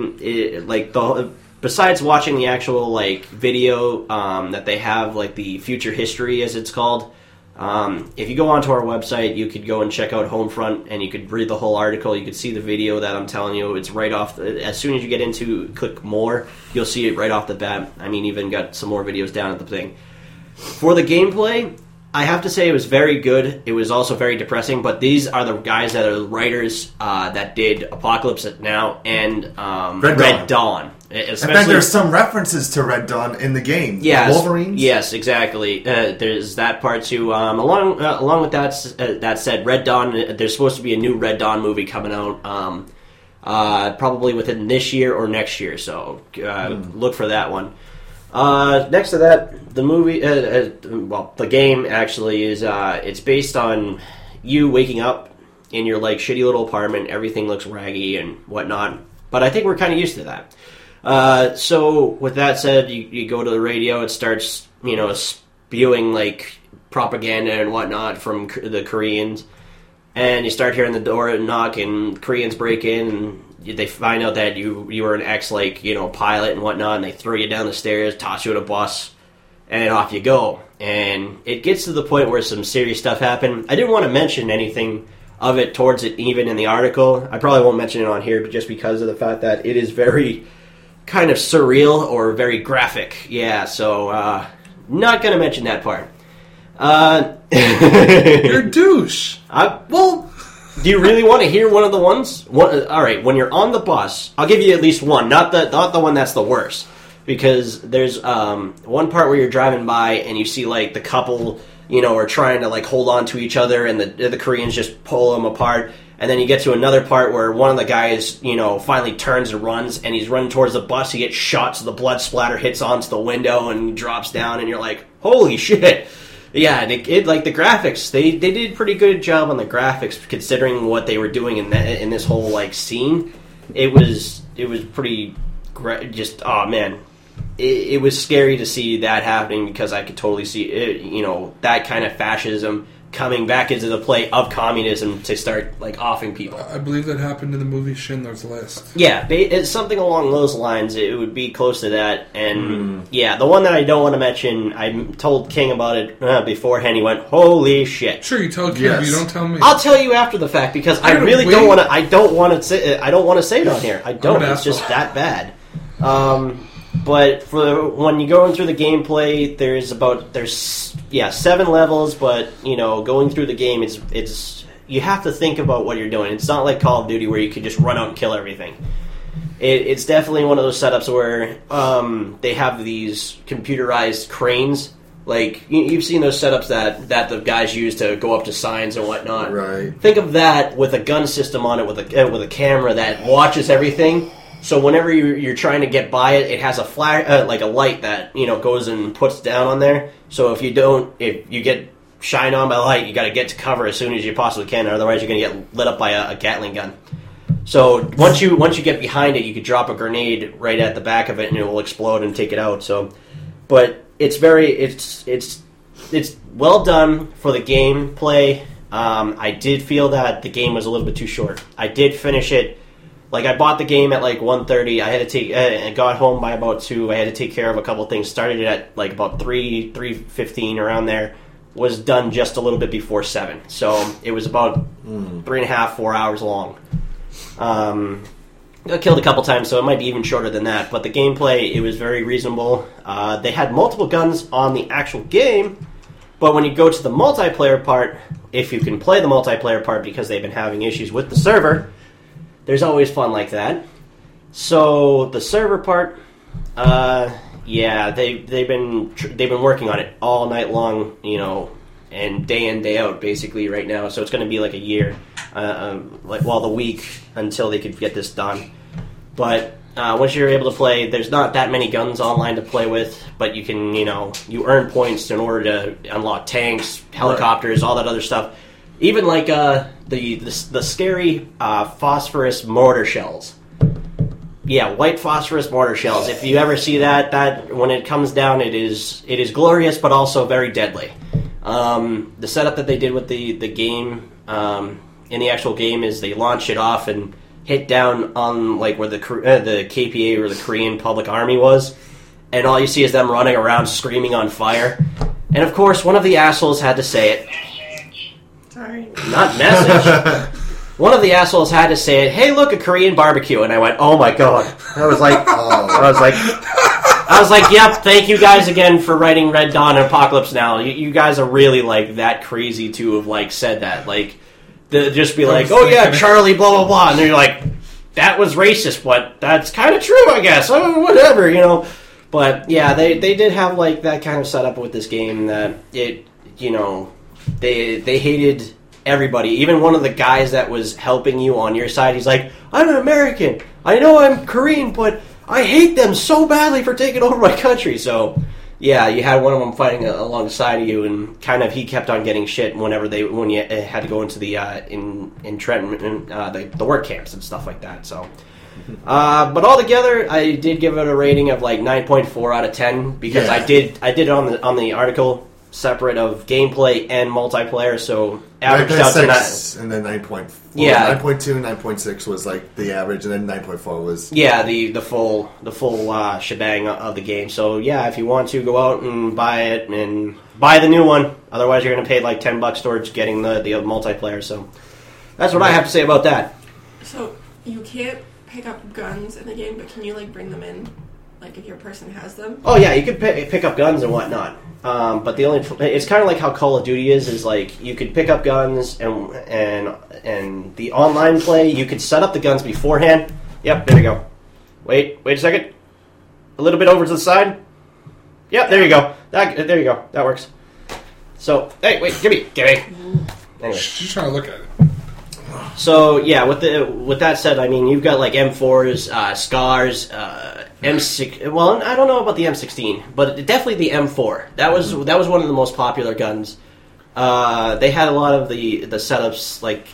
that, besides watching the actual video that they have, the future history as it's called. If you go onto our website, you could go and check out Homefront, and you could read the whole article. You could see the video that I'm telling you. It's right off. As soon as you get into click more, you'll see it right off the bat. Even got some more videos down at the thing. For the gameplay, I have to say it was very good. It was also very depressing, but these are the guys that are the writers that did Apocalypse Now and Red Dawn. I bet there's some references to Red Dawn in the game. Yes, Wolverines? Yes, exactly. There's that part too. Along with that said, Red Dawn, there's supposed to be a new Red Dawn movie coming out probably within this year or next year, so look for that one. Next to that, the movie, the game actually is, it's based on you waking up in your like shitty little apartment. Everything looks raggy and whatnot, but I think we're kind of used to that. So with that said, you go to the radio, it starts, spewing like propaganda and whatnot from the Koreans, and you start hearing the door knock, and Koreans break in, and they find out that you were an ex pilot and whatnot, and they throw you down the stairs, toss you in a bus, and off you go. And it gets to the point where some serious stuff happened. I didn't want to mention anything of it towards it even in the article. I probably won't mention it on here just because of the fact that it is very kind of surreal or very graphic. Yeah, so not going to mention that part. You're a douche. Do you really want to hear one of the ones? All right, when you're on the bus, I'll give you at least one, not the one that's the worst, because there's one part where you're driving by and you see like the couple, are trying to like hold on to each other, and the Koreans just pull them apart. And then you get to another part where one of the guys, finally turns and runs, and he's running towards the bus. He gets shot, so the blood splatter hits onto the window and drops down, and you're like, holy shit. Yeah, it like the graphics, they did a pretty good job on the graphics considering what they were doing in this whole like scene. It was pretty just oh man, it was scary to see that happening, because I could totally see it, that kind of fascism coming back into the play of communism to start like offing people. I believe that happened in the movie Schindler's List. Yeah, it's something along those lines. It would be close to that. And yeah, the one that I don't want to mention, I told King about it beforehand. He went, "Holy shit!" Sure, you tell King, but you don't tell me. I'll tell you after the fact, because I really don't want to. I don't want to say it on here. I don't. It's just that bad. But for when you go through the gameplay, there's 7 levels. But going through the game, it's you have to think about what you're doing. It's not like Call of Duty where you can just run out and kill everything. It's definitely one of those setups where they have these computerized cranes. Like you've seen those setups that the guys use to go up to signs and whatnot. Right. Think of that with a gun system on it, with a camera that watches everything. So whenever you're trying to get by it, it has a like a light that goes and puts down on there. So if you get shined on by the light, you got to get to cover as soon as you possibly can, otherwise you're going to get lit up by a Gatling gun. So once you get behind it, you could drop a grenade right at the back of it, and it will explode and take it out. So, but it's well done for the gameplay. I did feel that the game was a little bit too short. I did finish it Like, I bought the game at like 1:30. I had to take, I got home by about 2. I had to take care of a couple things. Started it at like about 3:15 around there. Was done just a little bit before 7. So it was about 3.5, 4 hours long. Got killed a couple times, so it might be even shorter than that. But the gameplay, it was very reasonable. They had multiple guns on the actual game, but when you go to the multiplayer part, if you can play the multiplayer part because they've been having issues with the server, there's always fun like that. So the server part, yeah, they've been working on it all night long, you know, and day in, day out, basically, right now. So it's going to be like a year, the week until they could get this done. But once you're able to play, there's not that many guns online to play with, but you can, you know, you earn points in order to unlock tanks, helicopters, all that other stuff. Even like the scary phosphorus mortar shells. Yeah, white phosphorus mortar shells. If you ever see that when it comes down, it is glorious, but also very deadly. The setup that they did with the game in the actual game is they launch it off and hit down on like where the KPA or the Korean Public Army was, and all you see is them running around screaming on fire. And of course, one of the assholes had to say it. Sorry. Not message. One of the assholes had to say it. Hey, look, a Korean barbecue, and I went, "Oh my god!" I was like, "Yep, thank you guys again for writing Red Dawn and Apocalypse Now. You guys are really like that crazy to have like said that, like, just be like, oh yeah, Charlie, blah blah blah," and you're like, "That was racist, but that's kind of true, I guess. Oh, whatever, you know." But yeah, they did have like that kind of setup with this game that it, you know, they hated everybody. Even one of the guys that was helping you on your side, he's like, "I'm an American. I know I'm Korean, but I hate them so badly for taking over my country." So, yeah, you had one of them fighting alongside of you, and kind of he kept on getting shit when you had to go into the in Trenton, the work camps and stuff like that. So, but altogether, I did give it a rating of like 9.4 out of 10 because I did it on the article separate of gameplay and multiplayer, so averaged out to 6, and then 9.4. Yeah, 9.2, 9.6 was like the average, and then 9.4 was the full shebang of the game. So yeah, if you want to go out and buy it and buy the new one, otherwise you're going to pay like $10 towards getting the multiplayer. So that's what I have to say about that. So you can't pick up guns in the game, but can you like bring them in? Like if your person has them? Oh yeah, you could pick up guns and whatnot. But it's kind of like how Call of Duty is like you could pick up guns and the online play, you could set up the guns beforehand. Yep, there you go. Wait a second. A little bit over to the side. Yep, there you go. There you go. That works. So, hey, wait, give me. Anyway. She's trying to look at it. So yeah, with that said, I mean you've got like M4s, SCARs, M6. Well, I don't know about the M16, but definitely the M4. That was one of the most popular guns. They had a lot of the setups like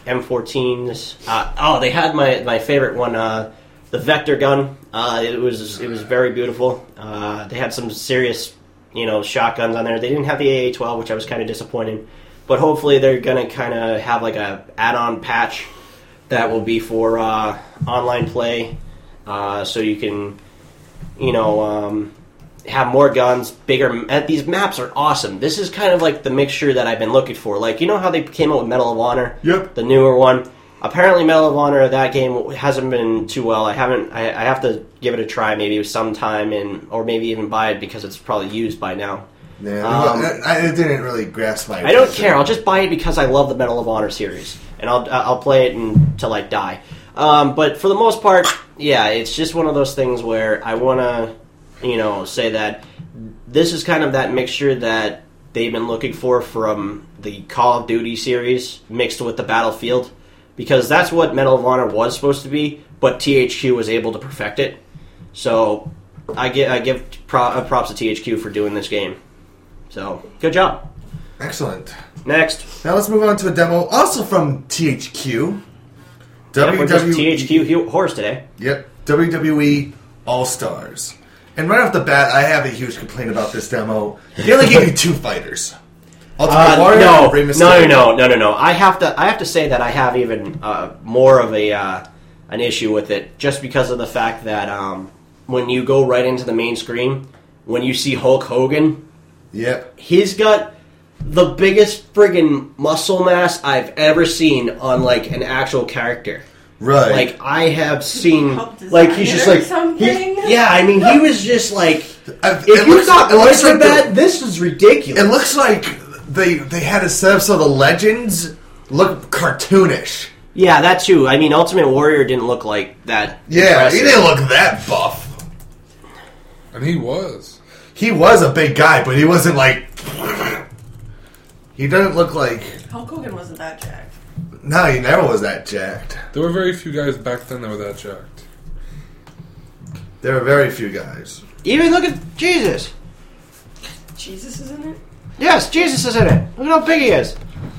M14s. They had my favorite one, the Vector gun. It was very beautiful. They had some serious shotguns on there. They didn't have the AA-12, which I was kind of disappointed. But hopefully they're going to kind of have like a add-on patch that will be for online play, so you can, have more guns, bigger. These maps are awesome. This is kind of like the mixture that I've been looking for. Like, you know how they came out with Medal of Honor? Yep. The newer one. Apparently Medal of Honor, that game hasn't been too well. I have to give it a try maybe sometime, or maybe even buy it because it's probably used by now. Yeah, I didn't really grasp my attention. I don't care. I'll just buy it because I love the Medal of Honor series, and I'll play it until I die. But for the most part, yeah, it's just one of those things where I want to, say that this is kind of that mixture that they've been looking for from the Call of Duty series mixed with the Battlefield, because that's what Medal of Honor was supposed to be, but THQ was able to perfect it. So I give props to THQ for doing this game. So, good job. Excellent. Next. Now let's move on to a demo also from THQ. We're just THQ horse today. Yep. WWE All-Stars. And right off the bat, I have a huge complaint about this demo. They only gave you 2 fighters. Ultimate Warrior and Rey Mysterio. No. I have to say that I have even more of a an issue with it, just because of the fact that when you go right into the main screen, when you see Hulk Hogan, Yep. he's got the biggest friggin' muscle mass I've ever seen on like an actual character. Right. Like I have seen, Help like he's just design like, or something? yeah. I mean, he was just like, It if you looks- thought it looks boys were like bad, this is ridiculous. It looks like they had it set up so the legends look cartoonish. Yeah, that too. I mean, Ultimate Warrior didn't look like that. Yeah, impressive. he didn't look that buff. And he was. He was a big guy, but he wasn't like. He doesn't look like. Hulk Hogan wasn't that jacked. No, he never was that jacked. There were very few guys back then that were that jacked. There are very few guys. Even look at Jesus. Jesus is in it? Yes, Jesus is in it. Look at how big he is.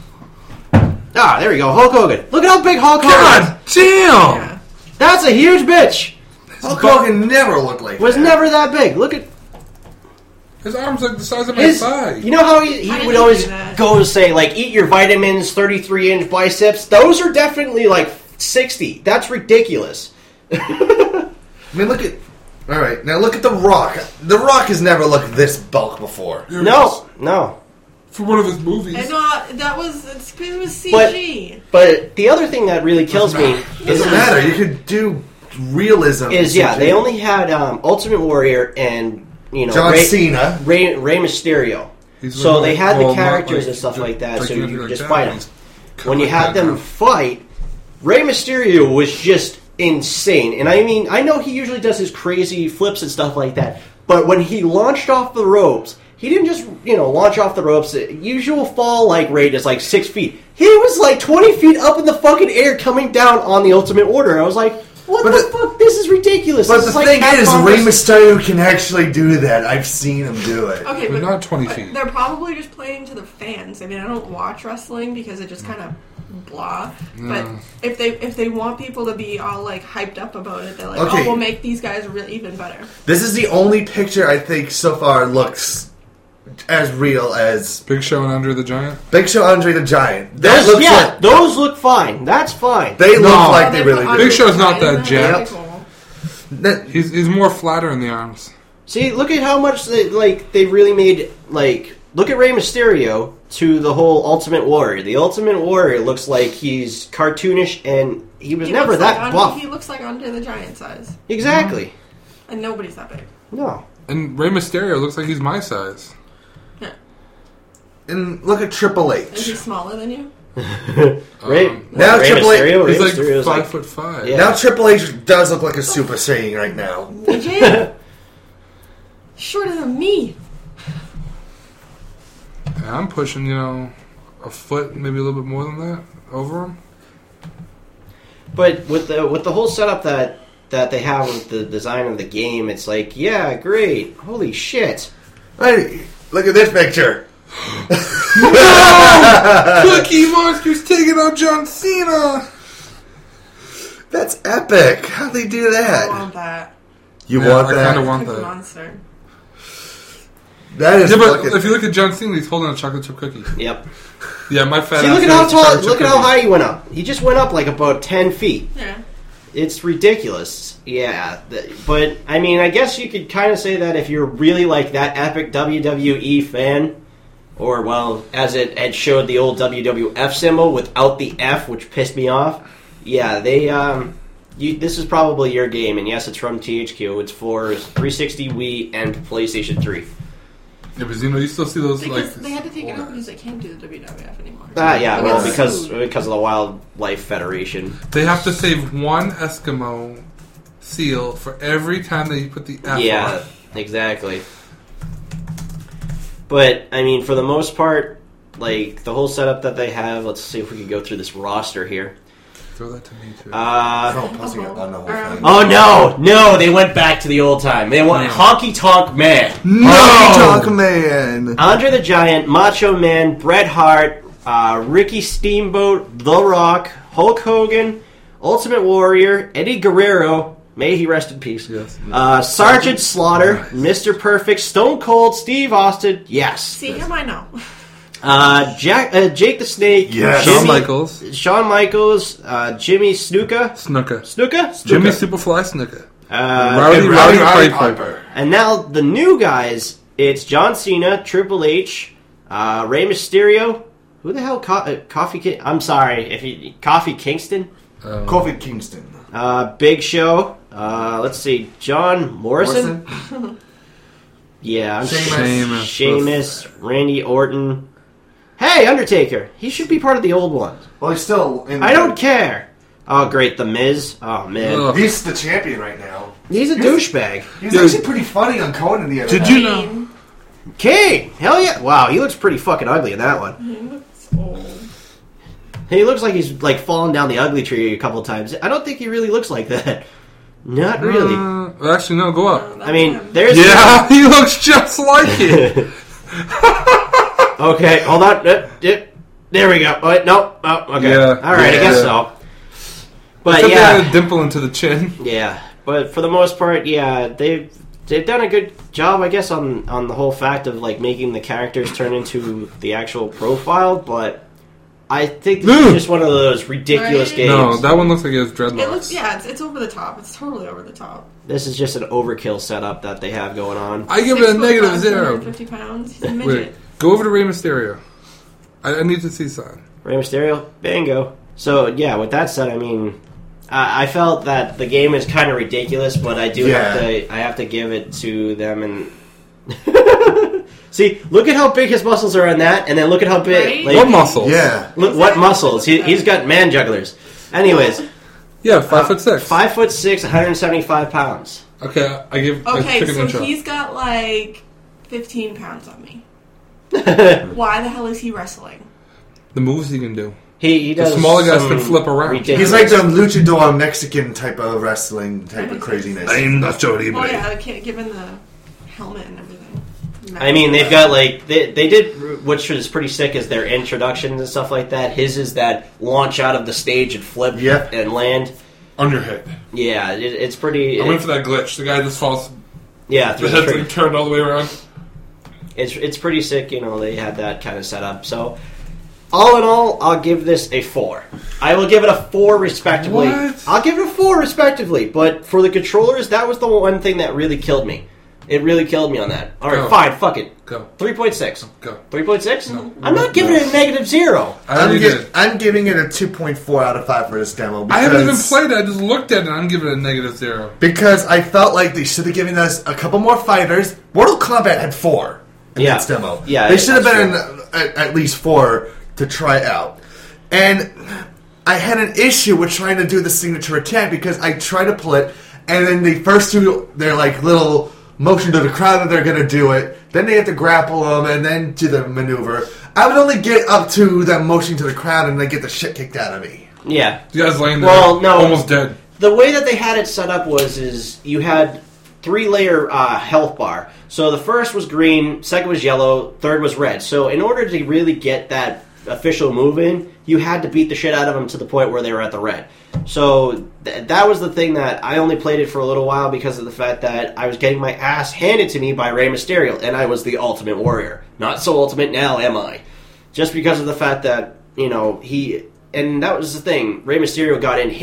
Ah, there we go. Hulk Hogan. Look at how big Hulk Hogan is. God damn! Yeah. That's a huge bitch. Hulk Hogan never looked like Was that. never that big. Look at His arms like the size of my his. thigh. You know how How he did would he always do that? go and say, like, eat your vitamins, 33-inch biceps. Those are definitely, like, 60. That's ridiculous. I mean, look at. All right, now look at The Rock. The Rock has never looked this bulk before. No. For one of his movies. And it was CG. But the other thing that really kills me is Doesn't matter. You could do realism. they only had Ultimate Warrior and John Cena. Rey Mysterio. He's So like- they had well, the characters not like- and stuff like that, so you you know, could like just that. fight them. He's When you like had that them now. fight, Rey Mysterio was just insane. And I mean, I know he usually does his crazy flips and stuff like that, but when he launched off the ropes, he didn't just, launch off the ropes. The usual fall rate is like 6 feet. He was like 20 feet up in the fucking air coming down on the Ultimate Order. I was like, what But the the- fuck? This is ridiculous. But This the is like thing is, Capcom Rey versus- Mysterio can actually do that. I've seen him do it. Okay, But but not 20 but feet. They're probably just playing to the fans. I mean, I don't watch wrestling because it just kind of blah. But if they want people to be all like hyped up about it, they're like, Okay. oh, we'll make these guys really even better. This is the only picture I think so far looks as real as Big Show and Andre the Giant. Big Show Andre the Giant. That looks like those look fine. That's fine. they look No. like Oh, they put really Andre do. Big Show's the not Giant that in jacked. Cool. That- He's more flatter in the arms. See, look at how much they really made look at Rey Mysterio to the whole Ultimate Warrior. The Ultimate Warrior looks like he's cartoonish and he was He never looks that like buff. He looks like Andre the Giant size, Exactly. and nobody's that big. No. And Rey Mysterio looks like he's my size. Yeah. And look at Triple Is he H. smaller than you? Rey Now Rey Triple H- Mysterio, Rey He's like Mysterio's 5'5". Yeah. Now Triple H does look like a Super Saiyan right now. Would you? Shorter than me. And I'm pushing, a foot, maybe a little bit more than that, over him. But with the whole setup that they have with the design of the game, it's like, yeah, great. Holy shit. Hey, look at this picture. Cookie Monster's taking out John Cena! That's epic. How'd they do I that? want that. You Yeah, want I that? kinda want Cookie that. Monster. That is Yeah, but fucking... if you look at John Cena, he's holding a chocolate chip cookie. Yep. Yeah, my fat See, ass look at has how a tall. chocolate chip Look at how cookie. high he went up. He just went up like about 10 feet. Yeah. It's ridiculous. Yeah, but I mean, I guess you could kind of say that if you're really like that epic WWE fan, or well, as it had showed the old WWF symbol without the F, which pissed me off. Yeah, this is probably your game, and yes, it's from THQ. It's for 360, Wii, and PlayStation 3. Yeah, but you still see those, Because like... they had to take it all out that. because they can't do the WWF anymore. Yeah, well, Yes. because of the Wildlife Federation. They have to save one Eskimo seal for every time they put the F Yeah, on. exactly. But I mean, for the most part, like the whole setup that they have. Let's see if we can go through this roster here. Throw that to me, too. Oh, posting it on the whole thing. Oh no, they went back to the old time. They went Honky Tonk Man, Honky Tonk Man. Andre the Giant, Macho Man, Bret Hart, Ricky Steamboat, The Rock, Hulk Hogan, Ultimate Warrior, Eddie Guerrero. May he rest in peace. Yes. Sergeant Slaughter, Mr. Perfect, Stone Cold, Steve Austin. Yes. See him, I know. Jake the Snake. Yes. Shawn Michaels. Shawn Michaels. Jimmy Snuka. Snooker. Jimmy Superfly Snooker. Rowdy Piper. And now the new guys, it's John Cena, Triple H, Rey Mysterio. Who the hell? Coffee King? I'm sorry, Coffee Kingston. Kofi Kingston. Big Show. Let's see, John Morrison. Yeah, Sheamus, Randy Orton. Hey, Undertaker. He should be part of the old ones. Well, he's still in I don't care. Oh, great, The Miz. Oh, man. Ugh. He's the champion right now. He's a douchebag. He's actually pretty funny on Conan the other Did night. you know? King! Hell yeah. Wow, he looks pretty fucking ugly in that one. He looks old. He looks like he's, like, fallen down the ugly tree a couple times. I don't think he really looks like that. Not really. Actually, no, go up. I mean, there's... Yeah, he looks just like it. Okay, hold on. There we go. Wait, no. Oh, okay. Yeah. All right, I guess so. But Except they yeah, had a dimple into the chin. yeah. But for the most part, yeah, they've done a good job, I guess, on the whole fact of like making the characters turn into the actual profile. But I think this is just one of those ridiculous Right? games. No, that one looks like it has dreadlocks. It looks, it's over the top. It's totally over the top. This is just an overkill setup that they have going on. I give it a 6'5", negative 0. 50 pounds. He's a midget. Wait, go over to Rey Mysterio. I need to see something. Rey Mysterio, bingo. So yeah, with that said, I mean, I felt that the game is kind of ridiculous, but I do have to give it to them. And see, look at how big his muscles are on that, and then look at how big. Right? Like, What muscles? Yeah. Look, what muscles? He's got man jugglers. Anyways, Yeah, 5'6". 5'6", 175 pounds. Okay, I give a Okay, chicken so intro. he's got like 15 pounds on me. Why the hell is he wrestling? The moves he can do. He does. The smaller guys some can flip around. ridiculous- He's like the luchador Mexican type of wrestling type of craziness. I'm not Jody, Oh yeah, given the helmet and everything. I mean, they've got like they did, which is pretty sick, is their introductions and stuff like that. His is that launch out of the stage and flip and land. On your head. Yeah, it's pretty. I went for that glitch. The guy just falls. Yeah, The through the head's trigger. like turned all the way around. It's pretty sick. You know, they had that kind of setup. So, all in all, I'll give this a 4. I will give it a 4 respectively. What? I'll give it a 4 respectively. But for the controllers, that was the one thing that really killed me. It really killed me on that. All right, Go. fine, fuck it. Go. 3.6. Go. 3.6? No. I'm not giving it a negative 0. I already did. I'm giving it a 2.4 out of 5 for this demo. I haven't even played it. I just looked at it. I'm giving it a negative 0. Because I felt like they should have given us a couple more fighters. Mortal Kombat had 4 in Yeah. this demo. Yeah, they should have that's been at least 4 to try out. And I had an issue with trying to do the signature attack because I tried to pull it, and then the first two, they're like little motion to the crowd that they're going to do it. Then they have to grapple them and then do the maneuver. I would only get up to that motion to the crowd and they get the shit kicked out of me. Yeah. The guy's laying there. Well, no. Almost dead. The way that they had it set up is you had 3-layer health bar. So the first was green, second was yellow, third was red. So in order to really get that official move in, you had to beat the shit out of them to the point where they were at the red. So that was the thing that I only played it for a little while because of the fact that I was getting my ass handed to me by Rey Mysterio, and I was the Ultimate Warrior. Not so ultimate now, am I? Just because of the fact that, you know, and that was the thing. Rey Mysterio got in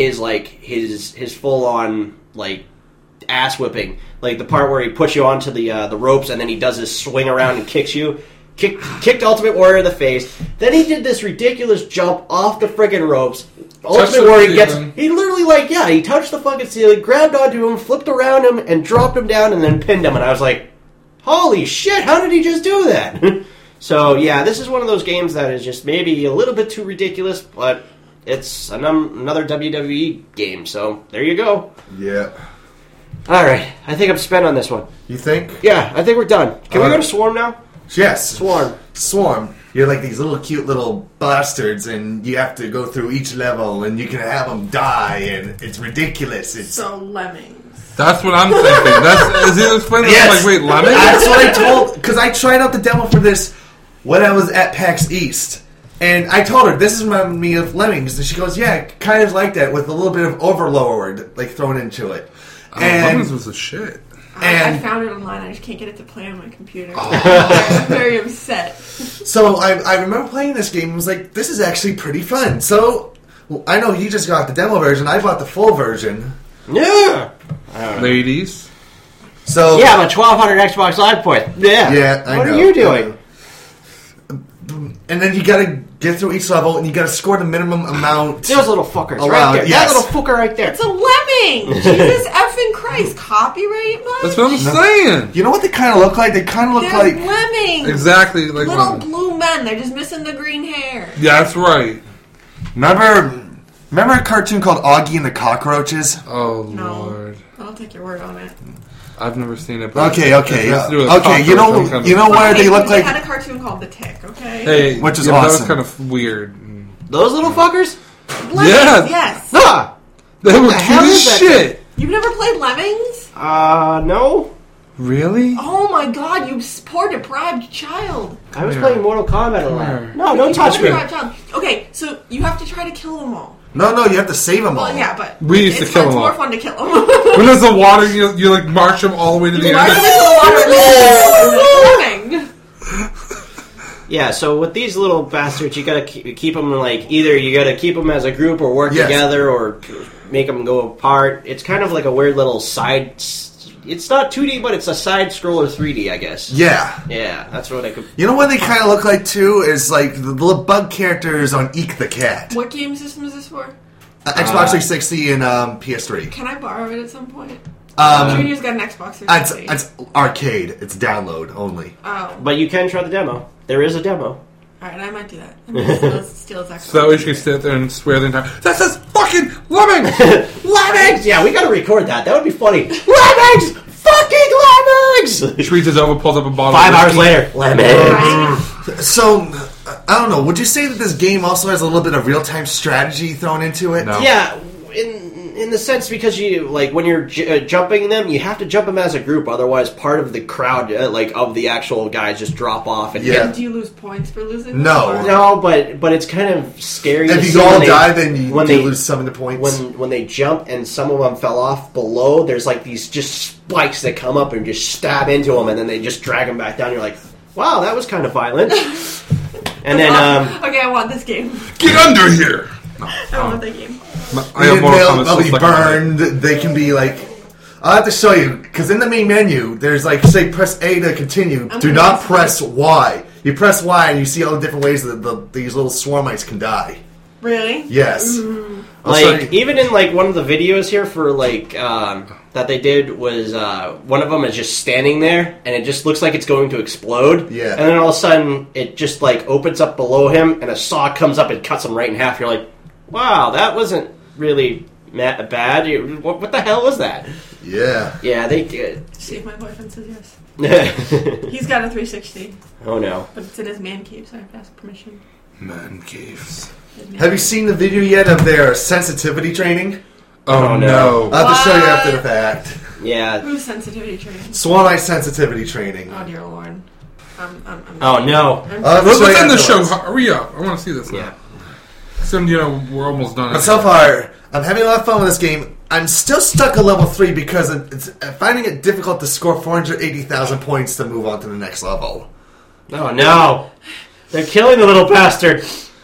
his full on like ass whipping, like the part where he puts you onto the ropes and then he does this swing around and kicks you. Kicked Ultimate Warrior in the face. Then he did this ridiculous jump off the friggin' ropes. Ultimate Warrior he literally he touched the fucking ceiling, grabbed onto him, flipped around him, and dropped him down and then pinned him. And I was like, holy shit, how did he just do that? So yeah, this is one of those games that is just maybe a little bit too ridiculous, but it's another WWE game, so there you go. Yeah. Alright, I think I'm spent on this one. You think? Yeah, I think we're done. Can we go to Swarm now? Yes. Swarm. You're like these little cute little bastards, and you have to go through each level, and you can have them die, and it's ridiculous. It's So lemmings. That's what I'm thinking. Is he explaining this? I'm like, wait, Lemon? That's what I told, because I tried out the demo for this when I was at PAX East. And I told her, this is reminding me of Lemmings. And she goes, yeah, kind of like that, with a little bit of Overlord, like, thrown into it. Lemmings was a shit. I found it online. I just can't get it to play on my computer. I'm very upset. So So I remember playing this game and was like, this is actually pretty fun. So I know you just got the demo version. I bought the full version. Yeah. Ladies. So Yeah, but 1,200 Xbox Live points. Yeah. Yeah, I What know. are you doing? And then you gotta get through each level, and you gotta score the minimum amount. Those little fuckers Allowed, right there. yes. That little fucker right there. It's a lemming! Jesus effing Christ. Copyright much? That's what I'm saying. You know what they kind of look like? They kind of look They're like... lemmings! Exactly like Little women. blue men. They're just missing the green hair. Yeah, that's right. Remember a cartoon called Augie and the Cockroaches? Oh No. Lord, I'll take your word on it. I've never seen it. But Okay. it has to do with Okay, you cockroach, some kind know of- where they look They like... had a cartoon called The Tick, okay? Hey, Which is yeah, that was awesome. kind of weird. Those little fuckers? Lemmings, Yeah. yes. Ah! They were the hell cute as is that shit. You've never played Lemmings? No. Really? Oh my god, you poor deprived child. I was Here. playing Mortal Kombat a lot. Here. No, don't You touch poor me. deprived child. Okay, so you have to try to kill them all. No, you have to save them all. Well, yeah, but We used to it's kill it's them more all. fun to kill them. When there's the water, you like march them all the way to the March end. them into the water and then kill them. Yeah, so with these little bastards, you gotta keep them like either you gotta keep them as a group or work Yes. together or make them go apart. It's kind of like a weird little side. It's not 2D, but it's a side scroller 3D, I guess. Yeah. Yeah, that's what I could. You know what they kind of look like, too? Is like the little bug characters on Eek the Cat. What game system is this for? Xbox 360 and PS3. Can I borrow it at some point? Um, Junior's got an Xbox It's 360. it's arcade. It's download only. Oh. But you can try the demo. There is a demo. Alright, I might do that. I'm gonna steal his Xbox. So that way you can sit there and swear the entire. That says fucking lemming. Lemmings! Yeah, we gotta record that. That would be funny. Lemmings! Fucking lemmings! Reaches over, pulls up a bottle. 5 of hours whiskey. later, lemmings. So, I don't know. Would you say that this game also has a little bit of real-time strategy thrown into it? No. Yeah, in the sense because you like when you're jumping them, you have to jump them as a group. Otherwise, part of the crowd, like of the actual guys, just drop off. And Yeah. Do you lose points for losing them? No. Or- No, but it's kind of scary. If to you see all when they- die, then you when do they lose some of the points. when they jump and some of them fell off below. There's like these just spikes that come up and just stab into them, and then they just drag them back down. You're like, wow, that was kind of violent. And then Okay, I want this game. Get under here. I want the game. I have Mortal Kombat they'll be still stuck in my head. burned. They can be like... I'll have to show you, because in the main menu, there's like, say, press A to continue. I'm Do gonna not press press Y. You press Y and you see all the different ways that these little swarmites can die. Really? Yes. I'll like show you. even in like one of the videos here for like that they did was one of them is just standing there and it just looks like it's going to explode. Yeah. And then all of a sudden it just like opens up below him and a saw comes up and cuts him right in half. You're like, wow, that wasn't really bad. What the hell was that? Yeah. Yeah, they did. See if my boyfriend says yes. Oh He's got a 360, no. but it's in his man cave, so I have to ask permission. Man caves. Have you seen the video yet of their sensitivity training? Oh, no. no. I'll have to show you What? after the fact. Yeah. Who's sensitivity training? Swarmite sensitivity training. Oh dear lord. Oh no. I'll have to show Let's you end the show. afterwards. Hurry up. I want to see this now. Yeah. So, we're almost done. But so far, I'm having a lot of fun with this game. I'm still stuck at level 3 because I'm finding it difficult to score 480,000 points to move on to the next level. Oh no. They're killing the little bastard.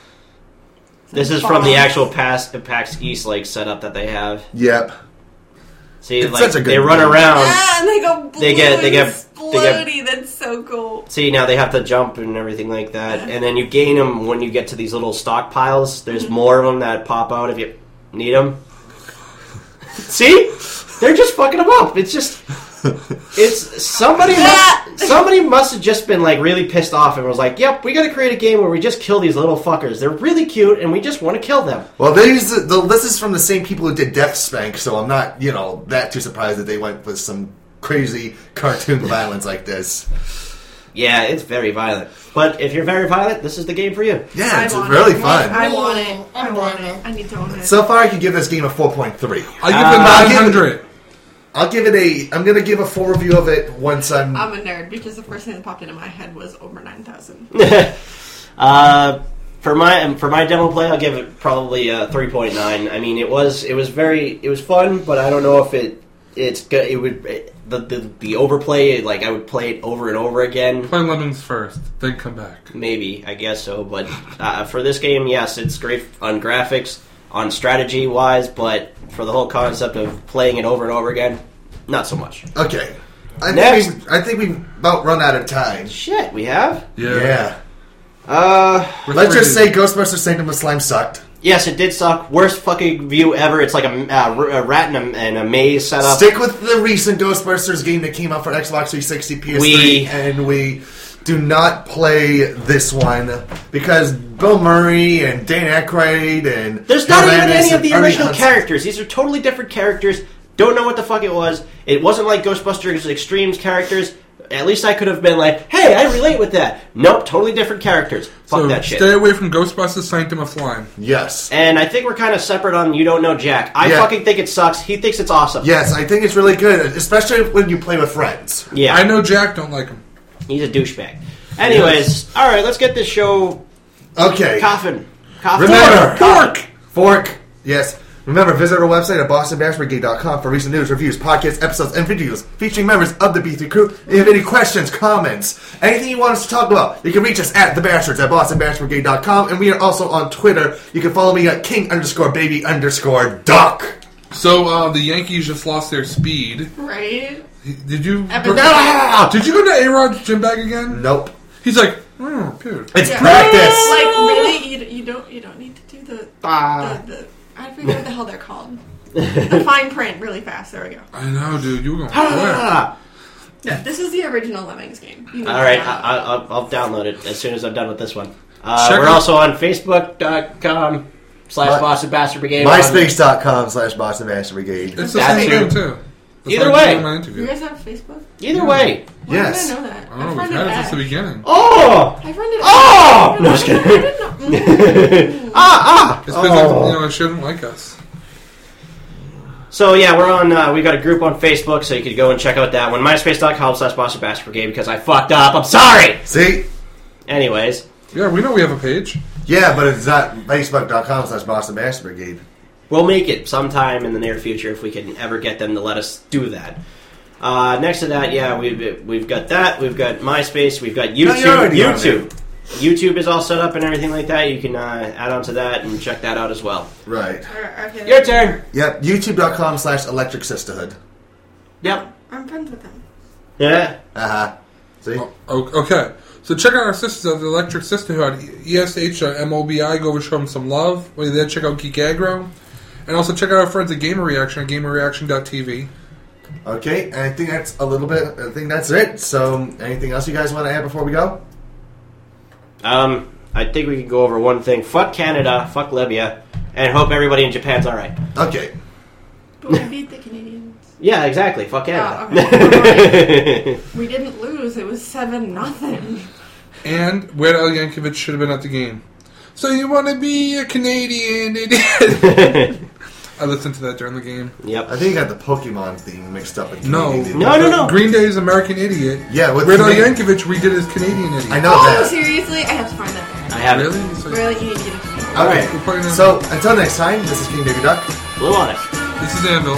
This is from the actual PAX East like setup that they have. Yep. See, It's like such a good they run game. around. Ah, and they go blue They get- and explodey. That's so cool. See, now they have to jump and everything like that, and then you gain them when you get to these little stockpiles. There's more of them that pop out if you need them. See, they're just fucking them up. It's just, it's somebody must have just been like really pissed off and was like, "Yep, we got to create a game where we just kill these little fuckers. They're really cute, and we just want to kill them." Well, this is from the same people who did Death Spank, so I'm not, that too surprised that they went with some crazy cartoon violence like this. Yeah, it's very violent. But if you're very violent, this is the game for you. Yeah, it's I want really it. fun. I want it. I want it. I need to own it. So far, I can give this game a 4.3. I give it 900. I'm going to give a full review of it once I'm I'm a nerd because the first thing that popped into my head was over 9,000. For my demo play, I'll give it probably a 3.9. I mean, it was fun, but I don't know if it's good. the overplay, like I would play it over and over again. Play Lemmings first, then come back. Maybe, I guess so. But for this game, yes, it's great on graphics, on strategy wise, but for the whole concept of playing it over and over again, not so much. Okay. Next. I think we've about run out of time. Shit, we have? Yeah. Let's just say Ghostbusters Sanctum of Slime sucked. Yes, it did suck. Worst fucking view ever. It's like a rat in a maze setup. Stick with the recent Ghostbusters game that came out for Xbox 360, PS3, and we do not play this one because Bill Murray and Dan Aykroyd and there's not even Landis any of the and original Ernie characters. These are totally different characters. Don't know what the fuck it was. It wasn't like Ghostbusters Extremes characters. At least I could have been like, hey, I relate with that. Nope, totally different characters. Fuck that shit. Stay away from Ghostbusters Sanctum of Slime. Yes. And I think we're kind of separate on You Don't Know Jack. I fucking think it sucks. He thinks it's awesome. Yes, I think it's really good, especially when you play with friends. Yeah. I know Jack, don't like him. He's a douchebag. Anyways, alright, let's get this show... Okay. Coffin. Remember, Fork! Yes. Remember, visit our website at BostonBashBrigade.com for recent news, reviews, podcasts, episodes, and videos featuring members of the B3 crew. If you have any questions, comments, anything you want us to talk about, you can reach us at TheBastards at BostonBashBrigade.com, and we are also on Twitter. You can follow me at King_Baby_Duck. So, the Yankees just lost their speed. Right? Did you... Evidently. Did you go to A-Rod's gym bag again? Nope. He's like, dude. It's practice. Like, really? You don't need to do the I forget what the hell they're called. The fine print really fast. There we go. I know, dude. You were going Ah! No, this is the original Lemmings game. Alright, I'll download it as soon as I'm done with this one. Check We're out- also on Facebook.com/Boston Bastard Brigade. MySpace.com/BostonBashBrigade. It's the That same too. thing, too. That's Either what I did way. in my You interview. guys have Facebook? Either way. Why Yes. did I know that? Oh, I we've friended had it since Ash. the beginning. Oh! I friended Oh! Ash. No, just kidding. I didn't know. It's because, she doesn't like us. So yeah, we're on. We've got a group on Facebook, so you could go and check out that one. MySpace.com/Boston Bastard Brigade because I fucked up. I'm sorry. See? Anyways, Yeah, we know we have a page. Yeah, but it's not Facebook.com/BostonBashBrigade. we'll make it sometime in the near future if we can ever get them to let us do that. Next to that, yeah, we've got that. We've got MySpace. We've got YouTube. you're already on there. YouTube is all set up and everything like that. You can add on to that and check that out as well. Right. Okay. Your turn. Yep, YouTube.com/Electric Sisterhood. Yep. I'm friends with them. Yeah. Uh-huh. See? Okay. So check out our sisters of the Electric Sisterhood, ESH.MOBI. Go over show them some love. While you're there, check out Geek Aggro. And also check out our friends at Gamer Reaction at GamerReaction.tv. Okay, and I think that's a little bit. I think that's it. So, anything else you guys want to add before we go? I think we can go over one thing. Fuck Canada, fuck Libya, and hope everybody in Japan's alright. Okay. But we beat the Canadians. Yeah, exactly. Fuck Canada. Okay. We didn't lose. It was 7-0. And Weird Al Yankovic should have been at the game. So you want to be a Canadian idiot? I listened to that during the game. Yep. I think you got the Pokemon theme mixed up. With No. Canadian. No. Green Day's American Idiot. Yeah, with Weird Al Canadian- Yankovic redid his Canadian Idiot. I know Oh, that. seriously? I have to find that. I have it. Really? It's like- Really? You need to get it to me. Okay, We're putting it- so until next time, this is King Baby Duck. Blue on it. This is Anvil.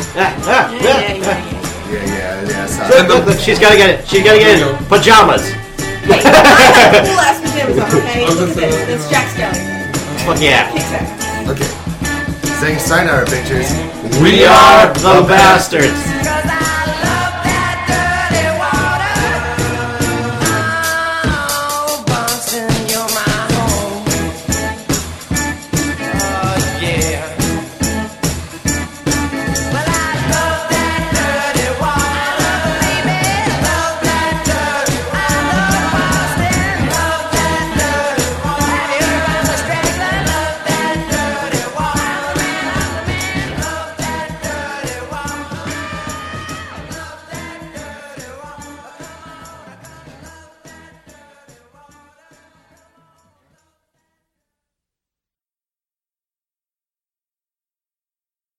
Yeah. So. Look, she's gotta get it. She's gotta get There you it. go. Pajamas. Hey, I have cool ass pajamas on, okay? I was Look at gonna say, this. It's Jack Skellington. Fuck yeah. Kicks ass. Okay. Saying sayonara, bitches. We are the bastards. Cause I